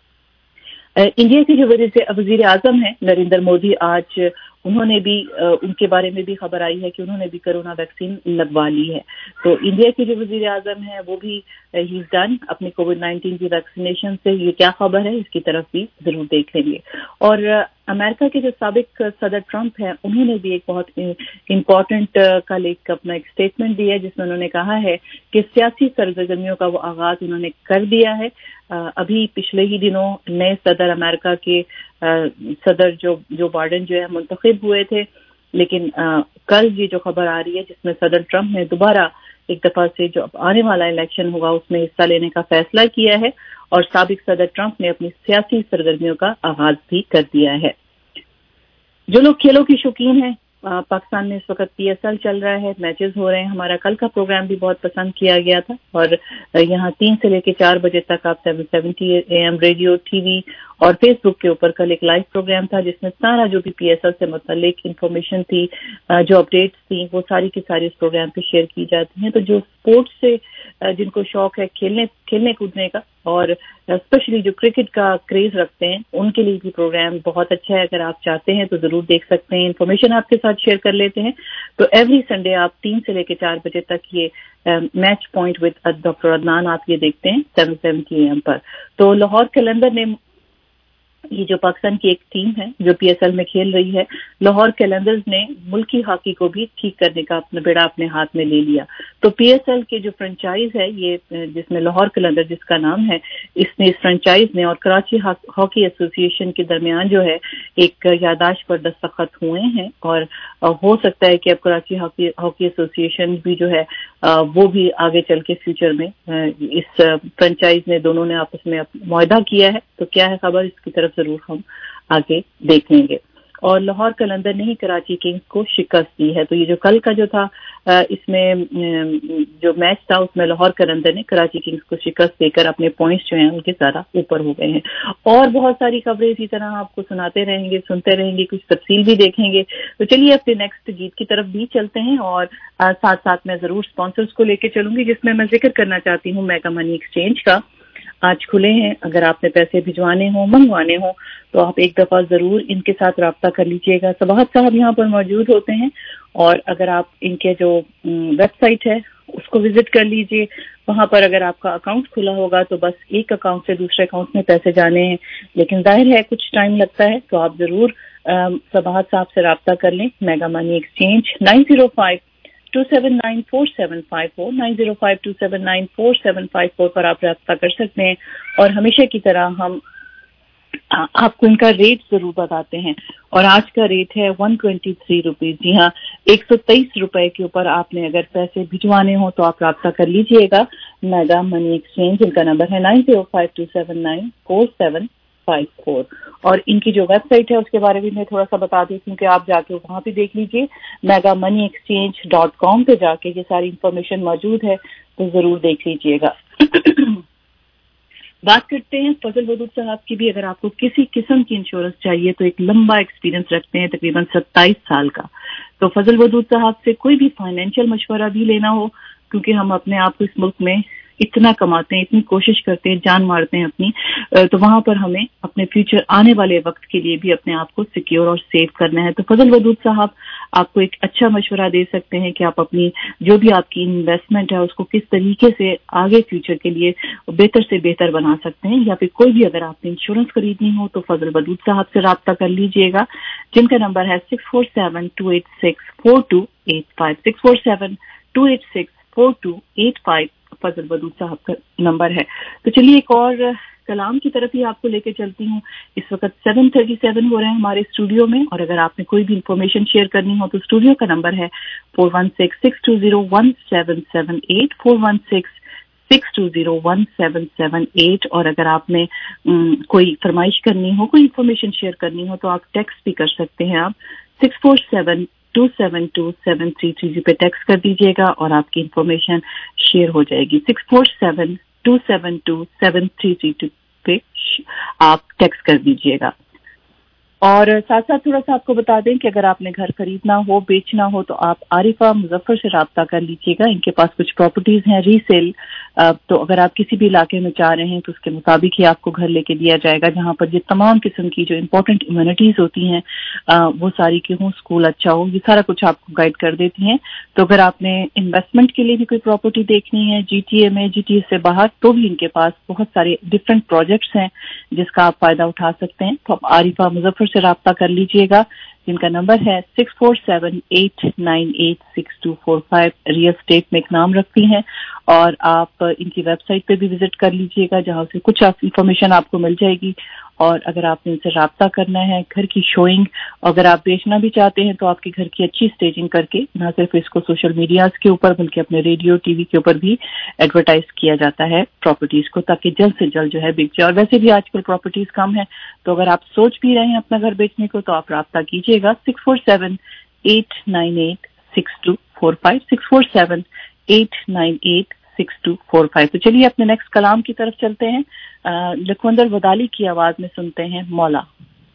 انڈیا کے جو وزیر اعظم ہیں نریندر مودی، آج انہوں نے بھی ان کے بارے میں بھی خبر آئی ہے کہ انہوں نے بھی کرونا ویکسین لگوا لی ہے. تو انڈیا کے جو وزیر اعظم ہیں وہ بھی ہیز ڈن اپنی کووڈ-19 کی ویکسینیشن سے. یہ کیا خبر ہے اس کی طرف بھی ضرور دیکھ لیں گے. اور امریکہ کے جو سابق صدر ٹرمپ ہیں انہوں نے بھی ایک بہت امپورٹنٹ کل اپنا ایک اسٹیٹمنٹ دیا ہے جس میں انہوں نے کہا ہے کہ سیاسی سرگرمیوں کا وہ آغاز انہوں نے کر دیا ہے. ابھی پچھلے ہی دنوں نئے صدر امریکہ کے صدر جو بائیڈن جو ہے منتخب ہوئے تھے، لیکن کل یہ جو خبر آ رہی ہے جس میں صدر ٹرمپ نے دوبارہ ایک دفعہ سے جو آنے والا الیکشن ہوگا اس میں حصہ لینے کا فیصلہ کیا ہے اور سابق صدر ٹرمپ نے اپنی سیاسی سرگرمیوں کا آغاز بھی کر دیا ہے. جو لوگ کھیلوں کی شوقین ہیں، پاکستان میں اس وقت PSL چل رہا ہے، میچز ہو رہے ہیں. ہمارا کل کا پروگرام بھی بہت پسند کیا گیا تھا اور یہاں 3 سے لے کے 4 بجے تک آپ 770 AM ریڈیو، TV और फेसबुक के ऊपर कल एक लाइव प्रोग्राम था जिसमें सारा जो भी PSL से मुतालिक इंफॉर्मेशन थी, जो अपडेट्स थी, वो सारी की सारी इस प्रोग्राम पे शेयर की जाती हैं। तो जो स्पोर्ट्स से जिनको शौक है खेलने कूदने का और स्पेशली जो क्रिकेट का क्रेज रखते हैं उनके लिए भी प्रोग्राम बहुत अच्छा है। अगर आप चाहते हैं तो जरूर देख सकते हैं, इन्फॉर्मेशन आपके साथ शेयर कर लेते हैं। तो एवरी संडे आप 3 से लेकर 4 बजे तक ये match point with doctor Adnan आप ये देखते हैं 7:70 AM पर। तो लाहौर कैलेंडर ने, ये जो पाकिस्तान की एक टीम है जो PSL में खेल रही है, लाहौर कैलेंडर्स ने मुल्की हॉकी को भी ठीक करने का अपना बेड़ा अपने हाथ में ले लिया। तो PSL के जो फ्रेंचाइज है ये, जिसमें लाहौर कैलेंडर जिसका नाम है, इस फ्रेंचाइज ने और कराची हॉकी एसोसिएशन के दरमियान जो है एक यादाश्त पर दस्तखत हुए हैं और हो सकता है कि अब कराची हॉकी एसोसिएशन भी जो है वो भी आगे चल के फ्यूचर में, इस फ्रेंचाइज ने दोनों ने आपस में मुआहदा किया है। तो क्या है खबर, इसकी तरफ जरूर हम आगे देखेंगे। और लाहौर कैलेंडर ने ही कराची किंग्स को शिकस्त दी है। तो ये जो कल का जो था, इसमें जो मैच था उसमें लाहौर कैलेंडर ने कराची किंग्स को शिकस्त देकर अपने पॉइंट्स जो हैं उनके ज़्यादा ऊपर हो गए हैं। और बहुत सारी खबरें इसी तरह आपको सुनाते रहेंगे, सुनते रहेंगे, कुछ तफसील भी देखेंगे। तो चलिए अपने नेक्स्ट गीत की तरफ भी चलते हैं और साथ साथ मैं जरूर स्पॉन्सर्स को लेकर चलूंगी, जिसमें मैं जिक्र करना चाहती हूँ मेगा मनी एक्सचेंज का। आज खुले हैं, अगर आपने पैसे भिजवाने हो, मंगवाने हो, तो आप एक दफा जरूर इनके साथ राब्ता कर लीजिएगा। सबाहत साहब यहाँ पर मौजूद होते हैं और अगर आप इनके जो वेबसाइट है उसको विजिट कर लीजिए। वहां पर अगर आपका अकाउंट खुला होगा तो बस एक अकाउंट से दूसरे अकाउंट में पैसे जाने हैं, लेकिन जाहिर है कुछ टाइम लगता है। तो आप जरूर सबाहत साहब से राब्ता कर लें। मेगा मनी एक्सचेंज 905-279-4754 905-279-4754 पर आप राब्ता कर सकते हैं। और हमेशा की तरह हम आपको इनका रेट जरूर बताते हैं और आज का रेट है 123 रुपीज। जी हाँ, 123 रुपए के ऊपर आपने अगर पैसे भिजवाने हो तो आप राब्ता कर लीजिएगा। मेगा मनी एक्सचेंज, इनका नंबर है 905-279-4754 और इनकी जो वेबसाइट है उसके बारे में मैं थोड़ा सा बता देती हूँ कि आप जाके वहां पे देख लीजिए। megamoneyexchange.com पे जाके ये सारी इंफॉर्मेशन मौजूद है, तो जरूर देख लीजिएगा। बात करते हैं फजल वदूद साहब की भी। अगर आपको किसी किस्म की इंश्योरेंस चाहिए तो एक लंबा एक्सपीरियंस रखते हैं, तकरीबन 27 साल का। तो फजल वदूद साहब से कोई भी फाइनेंशियल मशवरा भी लेना हो, क्योंकि हम अपने आप को इस मुल्क में इतना कमाते हैं, इतनी कोशिश करते हैं, जान मारते हैं अपनी, तो वहां पर हमें अपने फ्यूचर आने वाले वक्त के लिए भी अपने आप को सिक्योर और सेव करना है। तो फजल वदूद साहब आपको एक अच्छा मशवरा दे सकते हैं कि आप अपनी जो भी आपकी इन्वेस्टमेंट है उसको किस तरीके से आगे फ्यूचर के लिए बेहतर से बेहतर बना सकते हैं। या फिर कोई भी अगर आपने इंश्योरेंस खरीदनी हो तो फजल वदूद साहब से राब्ता कर लीजिएगा, जिनका नंबर है 647-286-4285 647-286-4285 फजल वदूद साहब का नंबर है। तो चलिए एक और कलाम की तरफ ही आपको लेके चलती हूँ। इस वक्त 7:37 हो रहे हैं हमारे स्टूडियो में और अगर आपने कोई भी इंफॉर्मेशन शेयर करनी हो तो स्टूडियो का नंबर है 416-620-1778 416-620-1778 और अगर आपने कोई फरमाइश करनी हो, कोई इंफॉर्मेशन शेयर करनी हो तो आप टेक्स्ट भी कर सकते हैं। आप 647-272-7330 पे टेक्स्ट कर दीजिएगा और आपकी इंफॉर्मेशन शेयर हो जाएगी। 647-272-7330 पे आप टेक्स्ट कर दीजिएगा। और साथ साथ थोड़ा सा आपको बता दें कि अगर आपने घर खरीदना हो, बेचना हो तो आप आरिफा मुजफ्फर से राब्ता कर लीजिएगा। इनके पास कुछ प्रॉपर्टीज हैं रीसेल, तो अगर आप किसी भी इलाके में चाह रहे हैं तो उसके मुताबिक ही आपको घर लेके दिया जाएगा, जहां पर ये तमाम किस्म की जो इम्पोर्टेंट इम्यूनिटीज होती हैं वो सारी की हों, स्कूल अच्छा हो, ये सारा कुछ आपको गाइड कर देती हैं। तो अगर आपने इन्वेस्टमेंट के लिए भी कोई प्रॉपर्टी देखनी है GTA में, GTA से बाहर, तो भी इनके पास बहुत सारे डिफरेंट प्रोजेक्ट्स हैं जिसका आप फायदा उठा सकते हैं। तो आप आरिफा मुजफ्फर से राब्ता कर लीजिएगा, जिनका नंबर है 647-898-6245। रियल स्टेट में एक नाम रखती हैं और आप इनकी वेबसाइट पे भी विजिट कर लीजिएगा, जहां से कुछ इंफॉर्मेशन आपको मिल जाएगी। और अगर आपने इनसे राब्ता करना है, घर की शोइंग, अगर आप बेचना भी चाहते हैं तो आपके घर की अच्छी स्टेजिंग करके न सिर्फ इसको सोशल मीडिया के ऊपर बल्कि अपने रेडियो TV के ऊपर भी एडवर्टाइज किया जाता है प्रॉपर्टीज को, ताकि जल्द से जल्द जो है बिक जाए। और वैसे भी आजकल प्रॉपर्टीज कम है, तो अगर आप सोच भी रहे हैं अपना घर बेचने को तो आप राब्ता कीजिएगा 647-898-6245 647-898 6245. تو چلیے اپنے نیکسٹ کلام کی طرف چلتے ہیں. لکھوندر ودالی کی آواز میں سنتے ہیں مولا.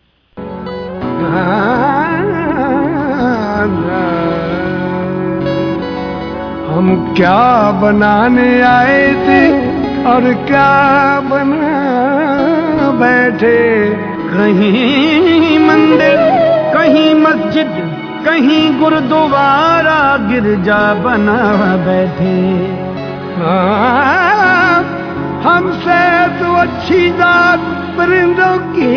ہم کیا بنانے آئے تھے اور کیا بنا بیٹھے, کہیں مندر کہیں مسجد کہیں گردوارا گرجا بنا بیٹھے. ہم سے تو اچھی ذات پرندوں کی,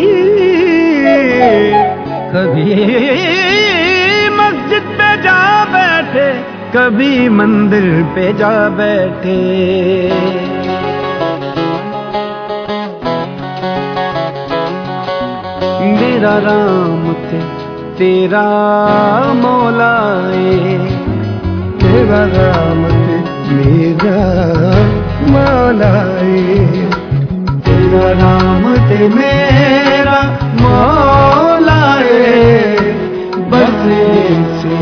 کبھی مسجد پہ جا بیٹھے کبھی مندر پہ جا بیٹھے. میرا رام تیرا مولا ہے, تیرا رام میرا مولا ہے, تیرا رام میرا مولا ہے, بس سے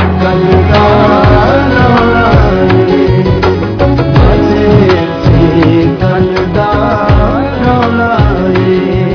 کلدار رولا ہے, بس سے کلدار رولا ہے.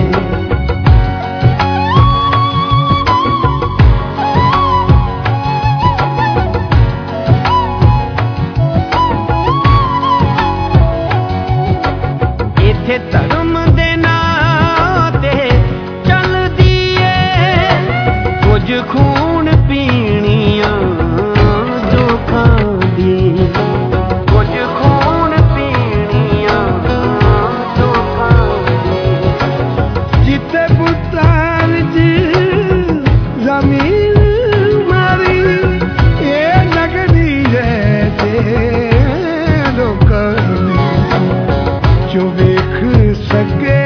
ਧਰਮ ਦੇ ਨਾਂ ਤੇ ਚੱਲਦੀ ਏ ਕੁਝ ਖੂਨ ਪੀਣੀਆਂ ਜੋ ਖਾਂਦੀ, ਕੁਝ ਖੂਨ ਪੀਣੀਆਂ ਜੋ ਖਾਂਦੀ. ਜਿੱਥੇ ਪੁੱਤਰ ਜੀ ਜ਼ਮੀਨ ਮਾਰੀ ਇਹ ਨਗਰੀ ਜੈਸੇ ਲੋਕਾਂ ਦੀ ਜੋ ਵੇਖ ਸਕੇ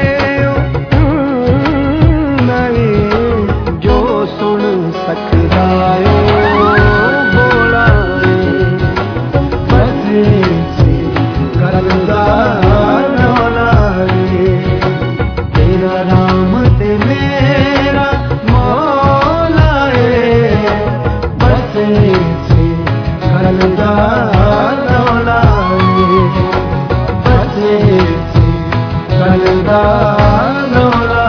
ਨਹੀਂ ਜੋ ਸੁਣ ਸਕਦਾ ਓ ਬੋਲਾ ਬਸ ਸੇ ਕਰਦਾ ਰੋਲਾ ਤੇਰਾ ਰਾਮ ਤੇ ਮੇਰਾ ਮੌਲਾ ਏ, ਬਸ ਸੇ ਕਰਦਾ ਰੋਲਾ ਬਸ ਕਰਦਾ ਰੋਲਾ.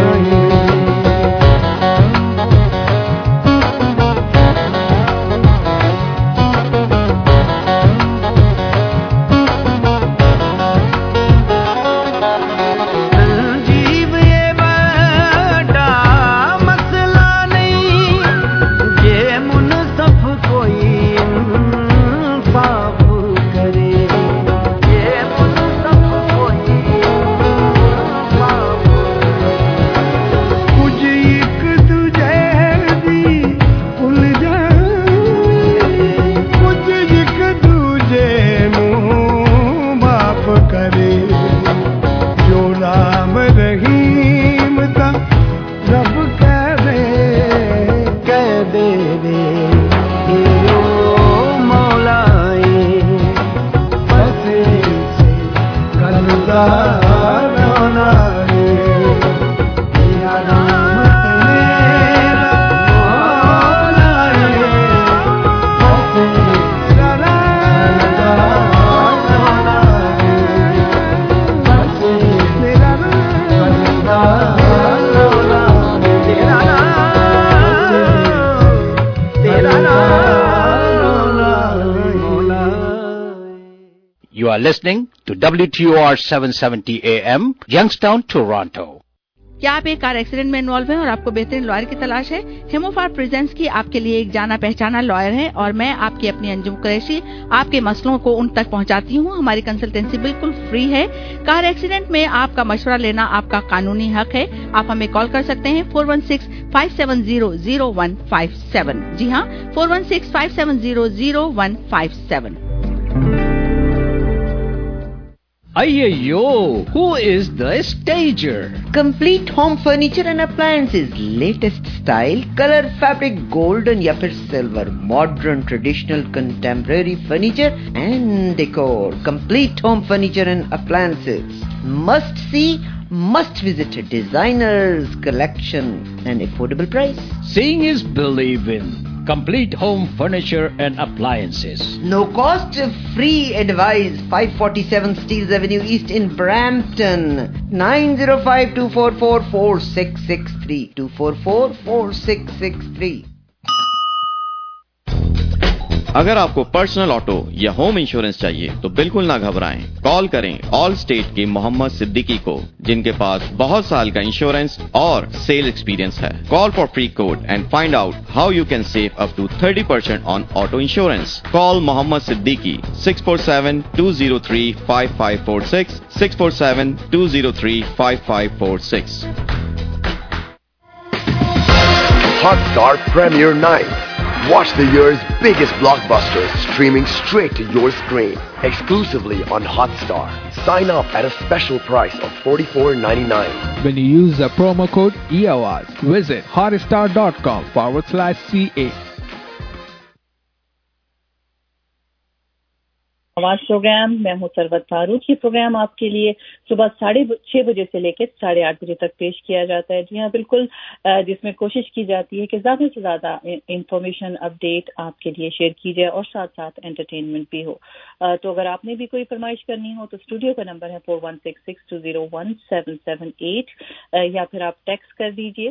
ਸੰਜੀਵ ਇਹ ਵੱਡਾ ਮਸਲਾ ਨਹੀਂ, ਜੇ ਮੁਨਸਫ ਕੋਈ ਇਨਸਾਫ ਕਰੇ, ਜੇ ਮੁਨਸਫ ਕੋਈ ਕੁਝ ਇੱਕ ਦੂਜੇ ਦੀ ਭੁੱਲ ਜਾਵੇ, ਕੁਝ ਇੱਕ ਦੂਜੇ ਨੂੰ ਮਾਫ ਕਰੇ. ਜੋ ਰਾਮ ਰਹੀਮ ਤਾਂ ਰੱਬ ਕਹਿ ਦੇਵੇ ਓ ਮੌਲਾ ਏ, ਬਸ ਸੇ ਕਰਦਾ ਰੋਲਾ ਏ. ਤੇਰਾ ਰਾਮ ਮੇਰਾ ਮੌਲਾ ਏ, ਬਸ ਕਰਦਾ ਰੋਲਾ ਏ, ਬਸ ਮੇਰਾ ਕਰਦਾ ਰੋਲਾ, ਤੇਰਾ ਰੋਲਾ. You are listening to WTOR 770 AM, Youngstown, Toronto. क्या आप एक कार एक्सीडेंट में इन्वॉल्व हैं और आपको बेहतरीन लॉयर की तलाश है? हेमोफार प्रेजेंट्स की आपके लिए एक जाना पहचाना लॉयर है और मैं आपकी अपनी अंजुम कुरैशी आपके मसलों को उन तक पहुंचाती हूं. हमारी कंसल्टेंसी बिल्कुल फ्री है. कार एक्सीडेंट में आपका मशवरा लेना आपका कानूनी हक है. आप हमें कॉल कर सकते हैं 416-570-0157. जी हाँ, 416-570-0157. Ayyo, who is the stager? Complete home furniture and appliances, latest style, color, fabric, golden या फिर silver, modern, traditional, contemporary furniture and decor. Complete home furniture and appliances. Must see, must visit designers collection and affordable price. Seeing is believing. complete home furniture and appliances. No cost, free advice. 547 Steeles Avenue East in Brampton. 905-244-4663. 244-4663. اگر آپ کو personal auto یا home insurance چاہیے تو بالکل نہ گھبرائیں. کال کریں آل state کے محمد صدیقی کو جن کے پاس بہت سال کا انشورنس اور سیل ایکسپیرینس ہے. Call for free quote and find out how you can save up to 30% on auto insurance. Call Muhammad Siddiqui 647-203-5546 647-203-5546. Hotstar Premiere Night. Watch the year's biggest blockbusters streaming straight to your screen exclusively on Hotstar. Sign up at a special price of $44.99. When you use the promo code EAWAZ, visit hotstar.com/CA. आवाज programme, मैं हूं सरवत फारूक. ये programme आपके लिए सुबह 6:30 बजे से लेकर 8:30 बजे तक पेश किया जाता है. जी हाँ, बिल्कुल, जिसमें कोशिश की जाती है कि ज़्यादा से ज़्यादा इंफॉर्मेशन अपडेट आपके लिए शेयर की जाए और साथ साथ एंटरटेनमेंट भी हो. तो अगर आपने भी कोई फरमाइश करनी हो तो स्टूडियो का नंबर है 4166201778 या फिर आप टेक्स्ट कर दीजिए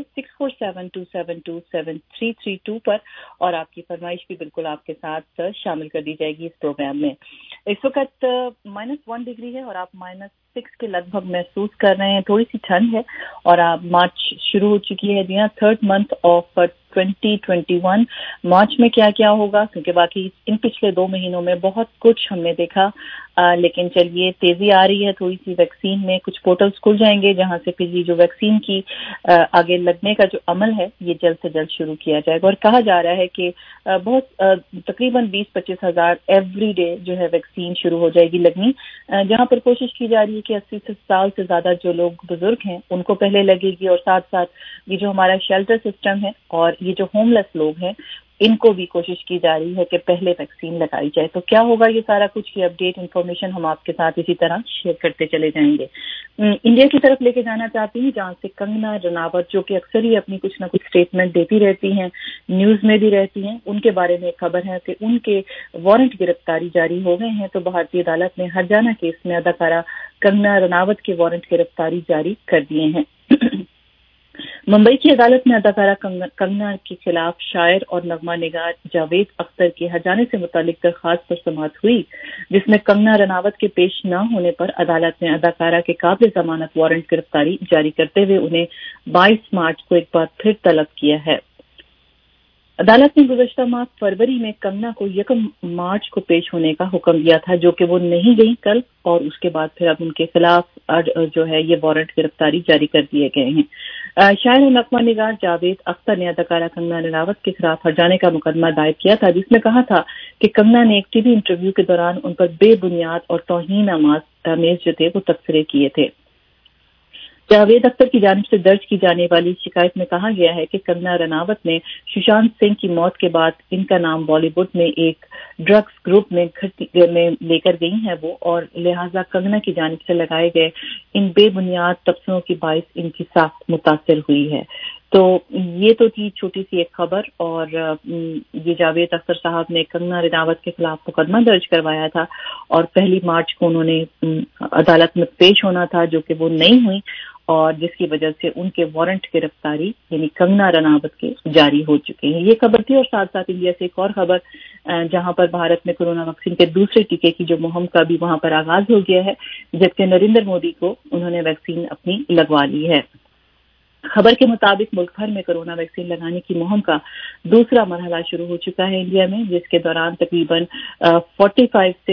6472727332 पर और आपकी फरमाइश भी बिल्कुल आपके साथ शामिल कर दी जाएगी इस प्रोग्राम में. इस वक्त -1 डिग्री है और आप -6 के लगभग महसूस कर रहे हैं. थोड़ी सी ठंड है और आप मार्च शुरू हो चुकी है. जी हाँ, 3rd month ऑफ 2021. मार्च में क्या क्या होगा, क्योंकि बाकी इन पिछले 2 महीनों में बहुत कुछ हमने देखा, लेकिन चलिए तेजी आ रही है थोड़ी सी वैक्सीन में. कुछ पोर्टल्स खुल जाएंगे जहां से फिर ये जो वैक्सीन की आगे लगने का जो अमल है ये जल्द से जल्द शुरू किया जाएगा. और कहा जा रहा है कि बहुत तकरीबन 20-25 हज़ार एवरी डे जो है वैक्सीन शुरू हो जाएगी लगनी, जहां पर कोशिश की जा रही है कि 80 साल से ज्यादा जो लोग बुजुर्ग हैं उनको पहले लगेगी और साथ साथ ये जो हमारा शेल्टर सिस्टम है और ये जो होमलेस लोग हैं इनको भी कोशिश की जा रही है कि पहले वैक्सीन लगाई जाए. तो क्या होगा ये सारा कुछ की अपडेट इन्फॉर्मेशन हम आपके साथ इसी तरह शेयर करते चले जाएंगे. इंडिया की तरफ लेके जाना चाहती हूँ जहाँ से कंगना रनावत, जो कि अक्सर ही अपनी कुछ ना कुछ स्टेटमेंट देती रहती हैं, न्यूज में भी रहती हैं, उनके बारे में खबर है कि उनके वारंट गिरफ्तारी जारी हो गए हैं. तो भारतीय अदालत ने हरजाना केस में अदाकारा कंगना रनावत के वारंट गिरफ्तारी जारी कर दिए हैं. मुंबई की अदालत में अदाकारा कंगना के खिलाफ शायर और नगमा निगार जावेद अख्तर के हरजाने से मुतालिक दरखास्त पर समाअत हुई, जिसमें कंगना रनावत के पेश न होने पर अदालत ने अदाकारा के काबिल जमानत वारंट गिरफ्तारी जारी करते हुए उन्हें 22 मार्च को एक बार फिर तलब किया है. अदालत ने गुज़श्ता माह फरवरी में कंगना को 1 मार्च को पेश होने का हुक्म दिया था, जो कि वो नहीं गई कल, और उसके बाद फिर अब उनके खिलाफ जो है ये वारंट गिरफ्तारी जारी कर दिए गए हैं. शायर और नगमा निगार जावेद अख्तर ने अदाकारा कंगना रनावत के खिलाफ हरजाने का मुकदमा दायर किया था, जिसमें कहा था कि कंगना ने एक टीवी इंटरव्यू के दौरान उन पर बेबुनियाद और तौहीन आमेज जो थे वो तबसरे किए थे. जावेद अख्तर की जानिब से दर्ज की जाने वाली शिकायत में कहा गया है कि कंगना रनावत ने सुशांत सिंह की मौत के बाद इनका नाम बॉलीवुड में एक ड्रग्स ग्रुप में लेकर गई हैं वो, और लिहाजा कंगना की जानिब से लगाए गए इन बेबुनियाद तबसरों की बाइस इनकी साख मुतासिर हुई है. तो ये तो थी छोटी सी एक खबर. और ये जावेद अख्तर साहब ने कंगना रनावत के खिलाफ मुकदमा दर्ज करवाया था और 1 मार्च को उन्होंने अदालत में पेश होना था, जो कि वो नहीं हुई, और जिसकी वजह से उनके वारंट गिरफ्तारी यानी कंगना रनावत के जारी हो चुके हैं. ये खबर थी. और साथ साथ इंडिया से एक और खबर, जहां पर भारत में कोरोना वैक्सीन के दूसरे टीके की जो मुहिम का भी वहां पर आगाज हो गया है, जबकि नरेंद्र मोदी को उन्होंने वैक्सीन अपनी लगवा ली है. खबर के मुताबिक मुल्क भर में कोरोना वैक्सीन लगाने की मुहिम का दूसरा मरहला शुरू हो चुका है इंडिया में, जिसके दौरान तकरीबन 45 से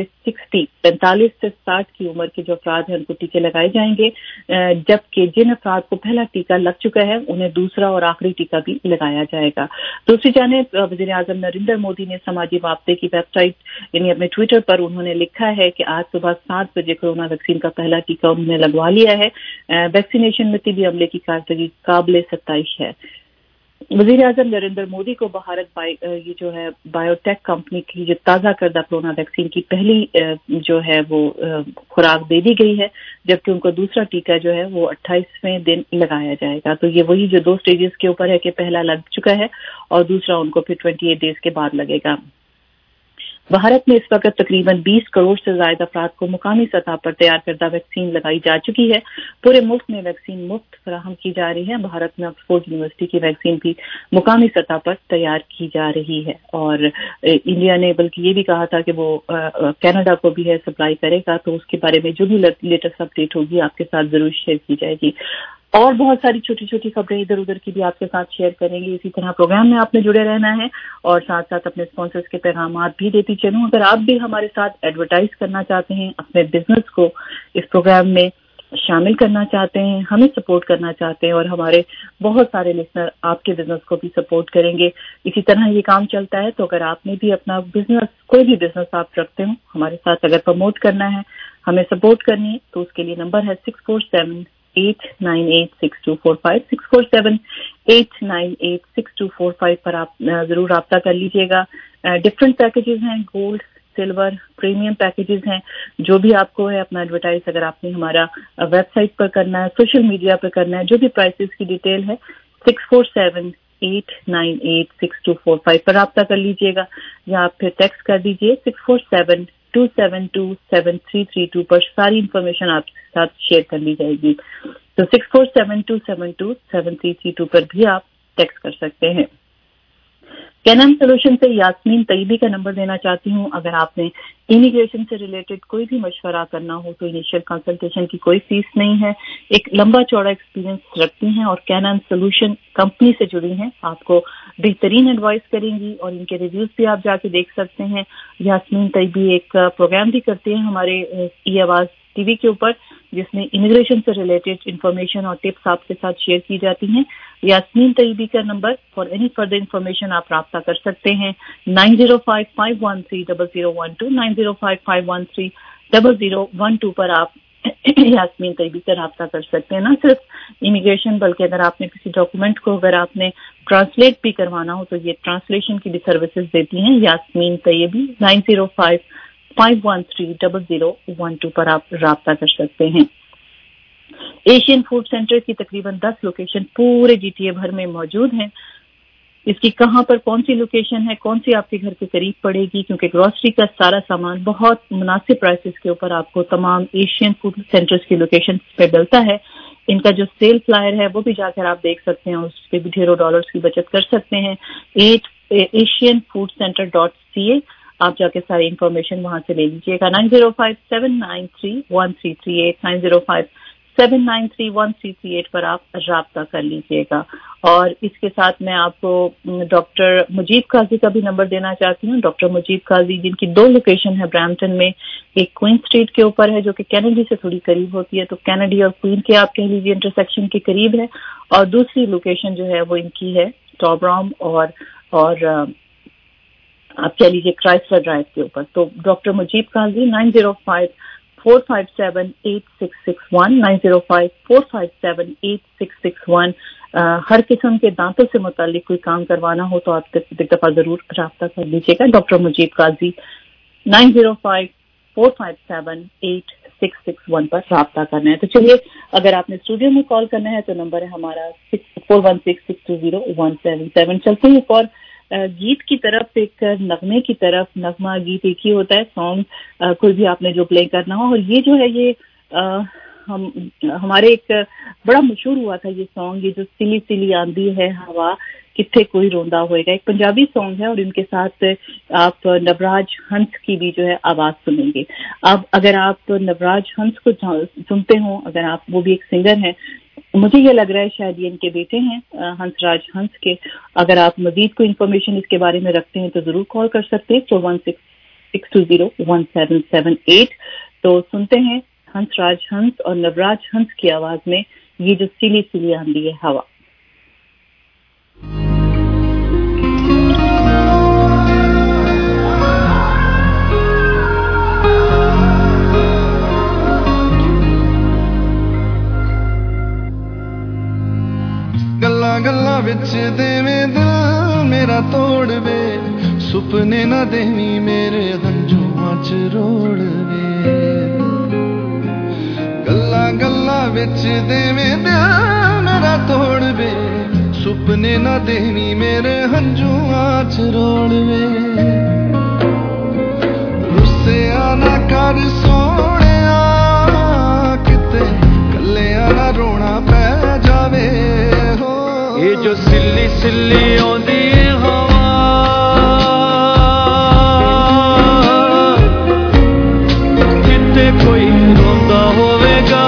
60 की उम्र के जो अफराद हैं उनको टीके लगाए जाएंगे, जबकि जिन अफराद को पहला टीका लग चुका है उन्हें दूसरा और आखिरी टीका भी लगाया जाएगा. दूसरी जानिब वज़ीर आज़म नरेंद्र मोदी ने समाजी राब्ते की वेबसाइट यानी अपने ट्विटर पर उन्होंने लिखा है कि आज सुबह 7 बजे कोरोना वैक्सीन का पहला टीका उन्होंने लगवा लिया है. वैक्सीनेशन में तिबी अमले की कारकर्दगी काबिल सत्ताइश है. वज़ीर आज़म नरेंद्र मोदी को भारत ये जो है बायोटेक कंपनी की जो ताज़ा करदा कोरोना वैक्सीन की पहली जो है वो खुराक दे दी गई है, जबकि उनको दूसरा टीका जो है वो 28वें दिन लगाया जाएगा। तो ये वही जो 2 स्टेजेस के ऊपर है कि पहला लग चुका है और दूसरा उनको फिर 28 डेज के बाद लगेगा। भारत में इस वक्त तकरीबन 20 करोड़ से ज्यादा अफराद को मुकामी सतह पर तैयार करदा वैक्सीन लगाई जा चुकी है। पूरे मुल्क में वैक्सीन मुफ्त फराहम की जा रही है। भारत में ऑक्सफोर्ड यूनिवर्सिटी की वैक्सीन भी मुकामी सतह पर तैयार की जा रही है और इंडिया ने बल्कि ये भी कहा था कि वो कनाडा को भी है सप्लाई करेगा, तो उसके बारे में जो भी लेटेस्ट अपडेट होगी आपके साथ जरूर शेयर की जाएगी। और बहुत सारी छोटी छोटी खबरें इधर उधर की भी आपके साथ शेयर करेंगे। इसी तरह प्रोग्राम में आपने जुड़े रहना है और साथ साथ अपने स्पॉन्सर्स के पैगाम भी देती चलूं। अगर आप भी हमारे साथ एडवर्टाइज करना चाहते हैं, अपने बिजनेस को इस प्रोग्राम में शामिल करना चाहते हैं, हमें सपोर्ट करना चाहते हैं और हमारे बहुत सारे लिसनर आपके बिजनेस को भी सपोर्ट करेंगे, इसी तरह ये काम चलता है। तो अगर आपने भी अपना बिजनेस, कोई भी बिजनेस आप रखते हो, हमारे साथ अगर प्रमोट करना है, हमें सपोर्ट करनी है, तो उसके लिए नंबर है 647-898-6245 647-898-6245 पर आप जरूर राब्ता कर लीजिएगा। डिफरेंट पैकेजेस हैं, गोल्ड, सिल्वर, प्रीमियम पैकेजेस हैं। जो भी आपको है अपना एडवर्टाइज अगर आपने हमारा वेबसाइट पर करना है, सोशल मीडिया पर करना है, जो भी प्राइसेस की डिटेल है 647-898-6245 पर राब्ता कर लीजिएगा या आप फिर टेक्स्ट कर दीजिए 647-272-7332 पर सारी इंफॉर्मेशन आपके साथ शेयर कर ली जाएगी। तो 647-272-7332 पर भी आप टेक्स्ट कर सकते हैं। कैनन सोल्यूशन से यास्मीन तैयबी का नंबर देना चाहती हूँ। अगर आपने इमिग्रेशन से रिलेटेड कोई भी मशवरा करना हो तो इनिशियल कंसल्टेशन की कोई फीस नहीं है। एक लंबा चौड़ा एक्सपीरियंस रखती हैं और कैनन सोल्यूशन कंपनी से जुड़ी हैं, आपको बेहतरीन एडवाइस करेंगी और इनके रिव्यूज भी आप जाके देख सकते हैं। यास्मीन तैयबी एक प्रोग्राम भी करती हैं हमारे ई आवाज टीवी के ऊपर, जिसमें इमिग्रेशन से रिलेटेड इंफॉर्मेशन और टिप्स आपके साथ शेयर की जाती हैं। यास्मीन तैयबी का नंबर फॉर एनी फर्दर इंफॉर्मेशन आप राब्ता कर सकते हैं 9055130012 9055130012 पर आप यास्मीन तैयबी से राब्ता कर सकते हैं। ना सिर्फ इमिग्रेशन बल्कि अगर आपने किसी डॉक्यूमेंट को अगर आपने ट्रांसलेट भी करवाना हो तो ये ट्रांसलेशन की भी सर्विसेज देती हैं यास्मीन तैयबी। 9055130012 पर आप राब्ता कर सकते हैं। एशियन फूड सेंटर की तकरीबन 10 लोकेशन पूरे जीटीए भर में मौजूद हैं। इसकी कहां पर कौन सी लोकेशन है, कौन सी आपके घर के करीब पड़ेगी, क्योंकि ग्रोसरी का सारा सामान बहुत मुनासिब प्राइसेस के ऊपर आपको तमाम एशियन फूड सेंटर्स की लोकेशन पे मिलता है। इनका जो सेल फ्लायर है वो भी जाकर आप देख सकते हैं, उस पर भी ढेरों डॉलर्स की बचत कर सकते हैं। asianfoodcenter.ca आप जाके सारी इंफॉर्मेशन वहां से ले लीजिएगा। 9057931338 9057931338 पर आप राब्ता कर लीजिएगा। और इसके साथ मैं आपको डॉक्टर मुजीब काजी का भी नंबर देना चाहती हूँ। डॉक्टर मुजीब काजी जिनकी 2 लोकेशन है ब्रैम्पटन में, एक क्वीन स्ट्रीट के ऊपर है जो कि कैनेडी से थोड़ी करीब होती है, तो कैनेडी और क्वीन के आप कह लीजिए इंटरसेक्शन के करीब है, और दूसरी लोकेशन जो है वो इनकी है टॉबराम और आप कह लीजिए क्राइस्लर ड्राइव के ऊपर। तो डॉक्टर मुजीब काजी 9054578661 9054578661 हर किस्म के दांतों से मुतालिक कोई काम करवाना हो तो आप एक दफा जरूर राब्ता कर लीजिएगा। डॉक्टर मुजीब काजी 9054578661 पर राब्ता करना है। तो चलिए, अगर आपने स्टूडियो में कॉल करना है तो नंबर है हमारा 416-620-177। चलते हैं एक और गीत की तरफ, एक नगमे की तरफ। नगमा गीत एक ही होता है, सॉन्ग कोई भी आपने जो प्ले करना हो। और ये जो है ये हमारे एक बड़ा मशहूर हुआ था ये सॉन्ग, ये जो सिली सिली आंदी है हवा किथे कोई रोंदा होएगा, एक पंजाबी सॉन्ग है और इनके साथ आप नवराज हंस की भी जो है आवाज सुनेंगे। अब अगर आप नवराज हंस को सुनते हो, अगर आप, वो भी एक सिंगर हैं, मुझे ये लग रहा है शायद ये इनके बेटे हैं हंसराज हंस के। अगर आप मजीद कोई इन्फॉर्मेशन इसके बारे में रखते हैं तो जरूर कॉल कर सकते हैं 416-620-1778। तो सुनते हैं हंसराज हंस और नवराज हंस की आवाज में ये जो सिली सिली आंदी है हवा। ਗੱਲਾਂ ਵਿੱਚ ਦੇਵੇਂ ਦਿਲ ਮੇਰਾ ਤੋੜਵੇ ਸੁਪਨੇ ਨਾ ਦੇਵੀਂ ਮੇਰੇ ਹੰਝੂਆਂ ਚ ਰੋੜਵੇ ਗੱਲਾਂ ਗੱਲਾਂ ਵਿੱਚ ਦੇਵੇਂ ਦਿਲ ਮੇਰਾ ਤੋੜਵੇ ਸੁਪਨੇ ਨਾ ਦੇਵੀਂ ਮੇਰੇ ਹੰਝੂਆਂ ਚ ਰੋੜਵੇ ਰੁੱਸਿਆ ਨਾ ਕਰ ਸੋਹਣਿਆ ਕਿਤੇ ਕੱਲਿਆਂ ਨਾ ਰੋਣਾ ਪੈ ਜਾਵੇ ਹੋ ਇਹ ਜੋ ਸਿੱਲੀ ਸਿੱਲੀ ਆਉਂਦੀ ਹਵਾ ਕਿਤੇ ਕੋਈ ਰੋਂਦਾ ਹੋਵੇਗਾ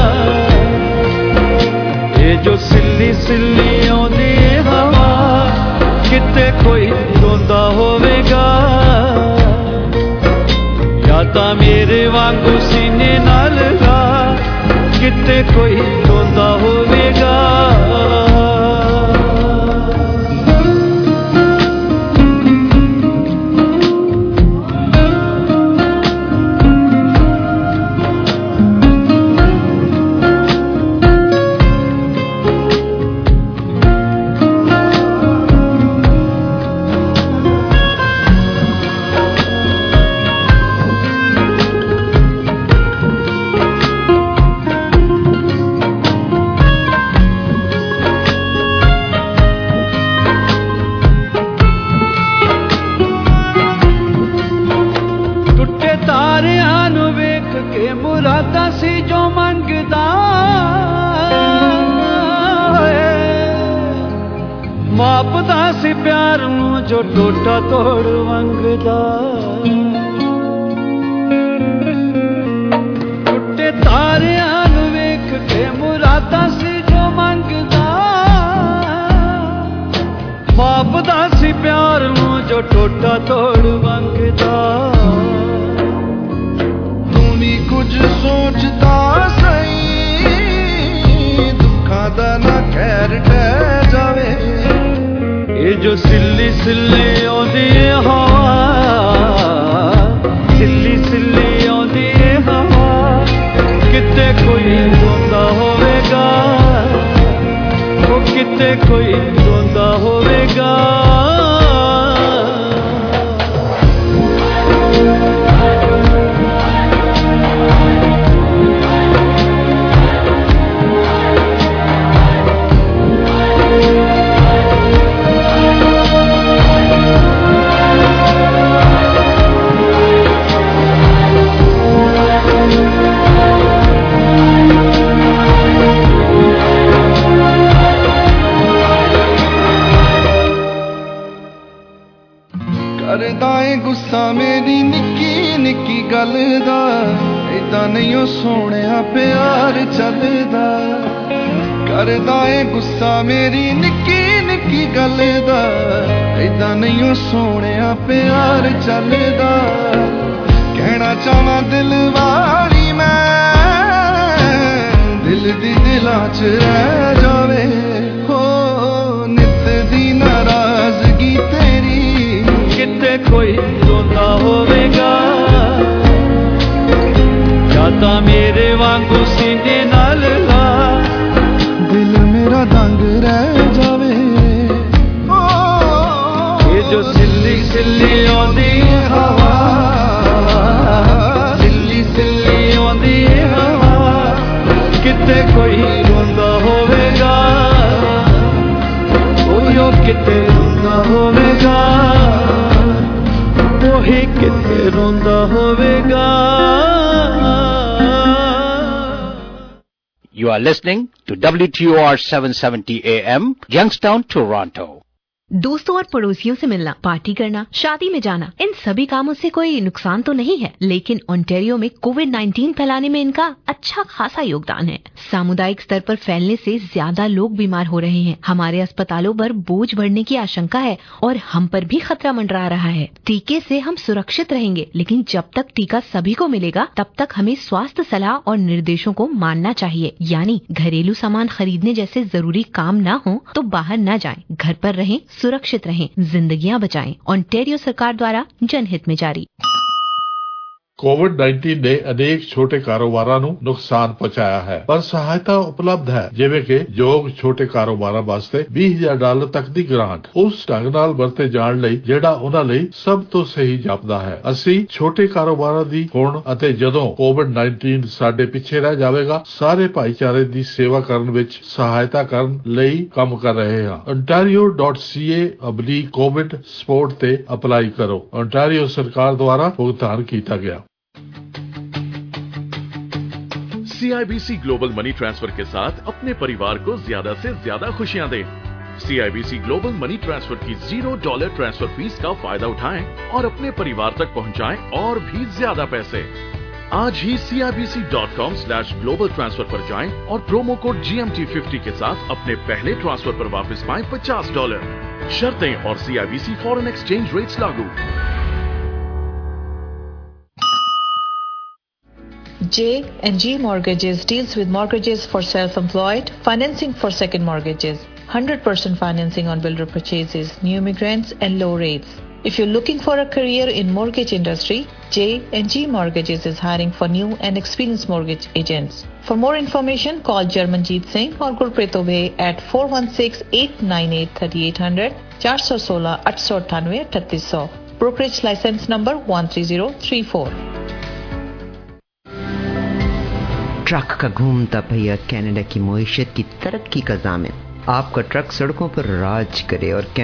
ਇਹ ਜੋ ਸਿੱਲੀ ਸਿੱਲੀ ਆਉਂਦੀ ਹਵਾ ਕਿਤੇ ਕੋਈ ਰੋਂਦਾ ਹੋਵੇਗਾ ਜਾਂ ਤਾਂ ਮੇਰੇ ਵਾਂਗੂ ਸੀਨੇ ਨਾਲ ਲਾ ਕਿਤੇ ਕੋਈ ਰੋਂਦਾ ਹੋਵੇਗਾ ਮਾਪਦਾ ਸੀ ਪਿਆਰ ਨੂੰ ਜੋ ਟੋਟਾ ਤੋੜ ਵੰਗਦਾ ਟੁੱਟੇ ਤਾਰਿਆਂ ਨੂੰ ਵੇਖ ਕੇ ਮੁਰਾਦਾਂ ਸੀ ਜੋ ਮੰਗਦਾ ਮਾਪਦਾ ਸੀ ਪਿਆਰ ਨੂੰ ਜੋ ਟੋਟਾ ਤੋੜ ਵੰਗਦਾ ਤੂੰ ਵੀ ਕੁਝ ਸੋਚਦਾ ਸਹੀ ਦੁੱਖਾਂ ਦਾ ਨਾ ਖੈਰ ਟਹਿ ਜਾਵੇ ਇਹ ਜੋ ਸਿੱਲੀ ਸਿੱਲੀ ਆਉਂਦੀ ਹਵਾ ਸਿੱਲੀ ਸਿੱਲੀ ਆਉਂਦੀ ਹਵਾ ਕਿਤੇ ਕੋਈ ਰੋਂਦਾ ਹੋਵੇਗਾ ਉਹ ਕਿਤੇ ਕੋਈ ਰੋਂਦਾ ਹੋਵੇਗਾ ਕਰਦਾ ਏ ਗੁੱਸਾ ਮੇਰੀ ਨਿੱਕੀ ਨਿੱਕੀ ਗੱਲ ਦਾ ਏਦਾਂ ਨਹੀਂ ਉਹ ਸੋਹਣਿਆ ਪਿਆਰ ਚੱਲਦਾ ਕਰਦਾ ਏ ਗੁੱਸਾ ਮੇਰੀ ਨਿੱਕੀ ਨਿੱਕੀ ਗੱਲ ਦਾ ਏਦਾਂ ਨਹੀਂ ਉਹ ਸੋਹਣਿਆ ਪਿਆਰ ਚੱਲਦਾ ਕਹਿਣਾ ਚਾਹਾਂ ਦਿਲ ਵਾਲੀ ਮੈਂ ਦਿਲ ਦੀ ਦਿਲਾਂ 'ਚ ਰਹਿ ਜਾਵੇ ਹੋ ਨਿੱਤ ਦੀ ਨਾਰਾਜ਼ਗੀ ਤੇਰੀ ਕਿਤੇ ਕੋਈ ਰੋਂਦਾ ਹੋਵੇਗਾ ਜਾਂ ਤਾਂ ਮੇਰੇ ਵਾਂਗੂ ਸੀਨੇ ਨਾਲ ਲਾ ਦਿਲ ਮੇਰਾ ਦੰਗ ਰਹਿ ਜਾਵੇ ਇਹ ਜੋ ਸਿੱਲੀ ਸਿੱਲੀ ਆਉਂਦੀ ਹਵਾ ਸਿੱਲੀ ਸਿੱਲੀ ਆਉਂਦੀ ਹਵਾ ਕਿਤੇ ਕੋਈ ਰੋਂਦਾ ਹੋਵੇਗਾ ਉਹ ਕਿਤੇ ਰੋਂਦਾ ਹੋਵੇਗਾ ਉਹੀ ਕਿਤੇ ਰੋਂਦਾ ਹੋਵੇਗਾ You are listening to WTOR 770 AM, Youngstown, Toronto. दोस्तों और पड़ोसियों से मिलना, पार्टी करना, शादी में जाना, इन सभी कामों से कोई नुकसान तो नहीं है, लेकिन ओंटारियो में कोविड-19 फैलाने में इनका अच्छा खासा योगदान है। सामुदायिक स्तर पर फैलने से ज्यादा लोग बीमार हो रहे हैं। हमारे अस्पतालों पर बोझ बढ़ने की आशंका है और हम पर भी खतरा मंडरा रहा है। टीके से हम सुरक्षित रहेंगे, लेकिन जब तक टीका सभी को मिलेगा तब तक हमें स्वास्थ्य सलाह और निर्देशों को मानना चाहिए। यानी घरेलू सामान खरीदने जैसे जरूरी काम न हो तो बाहर न जाएं, घर पर रहें, सुरक्षित रहें, जिंदगियां बचाएं। ओंटारियो सरकार द्वारा जनहित में जारी। ਕੋਵਿਡ-19 ਨੇ ਅਨੇਕ ਛੋਟੇ ਕਾਰੋਬਾਰਾਂ ਨੂੰ ਨੁਕਸਾਨ ਪਹੁੰਚਾਇਆ ਹੈ, ਪਰ ਸਹਾਇਤਾ ਉਪਲਬਧ ਹੈ, ਜਿਵੇਂ ਕਿ ਯੋਗ ਛੋਟੇ ਕਾਰੋਬਾਰਾਂ ਵਾਸਤੇ $20,000 ਤੱਕ ਦੀ ਗ੍ਰਾਂਟ ਉਸ ਢੰਗ ਨਾਲ ਵਰਤੇ ਜਾਣ ਲਈ ਜਿਹੜਾ ਉਹਨਾਂ ਲਈ ਸਭ ਤੋਂ ਸਹੀ ਜਾਪਦਾ ਹੈ। ਅਸੀਂ ਛੋਟੇ ਕਾਰੋਬਾਰਾਂ ਦੀ ਹੁਣ ਅਤੇ ਜਦੋਂ ਕੋਵਿਡ-19 ਸਾਡੇ ਪਿੱਛੇ ਰਹਿ ਜਾਵੇਗਾ ਸਾਰੇ ਭਾਈਚਾਰੇ ਦੀ ਸੇਵਾ ਕਰਨ ਵਿੱਚ ਸਹਾਇਤਾ ਕਰਨ ਲਈ ਕੰਮ ਕਰ ਰਹੇ ਹਾਂ। ontario.ca/covid support ਤੇ ਅਪਲਾਈ ਕਰੋ। ontario ਸਰਕਾਰ ਦੁਆਰਾ ਭੁਗਤਾਨ ਕੀਤਾ ਗਿਆ। CIBC ग्लोबल मनी ट्रांसफर के साथ अपने परिवार को ज्यादा से ज्यादा खुशियां दें। CIBC ग्लोबल मनी ट्रांसफर की $0 ट्रांसफर फीस का फायदा उठाएं और अपने परिवार तक पहुंचाएं और भी ज्यादा पैसे। आज ही CIBC.com/global transfer पर जाएं और प्रोमो कोड GMT50 के साथ अपने पहले ट्रांसफर पर वापस पाएं $50। शर्तें और CIBC फॉरेन एक्सचेंज रेट्स लागू। J&G Mortgages deals with mortgages for self-employed, financing for second mortgages, 100% financing on builder purchases, new immigrants and low rates. If you're looking for a career in mortgage industry, J&G Mortgages is hiring for new and experienced mortgage agents. For more information, call Jarmanjeet Singh or Gurpreet Obey at 416-898-3800, 416-898-3800. Brokerage license number 13034. Truck का घूमता पहिया Canada की मईशत की तरक्की का ज़ामिन। आपका truck सड़कों पर राज करे और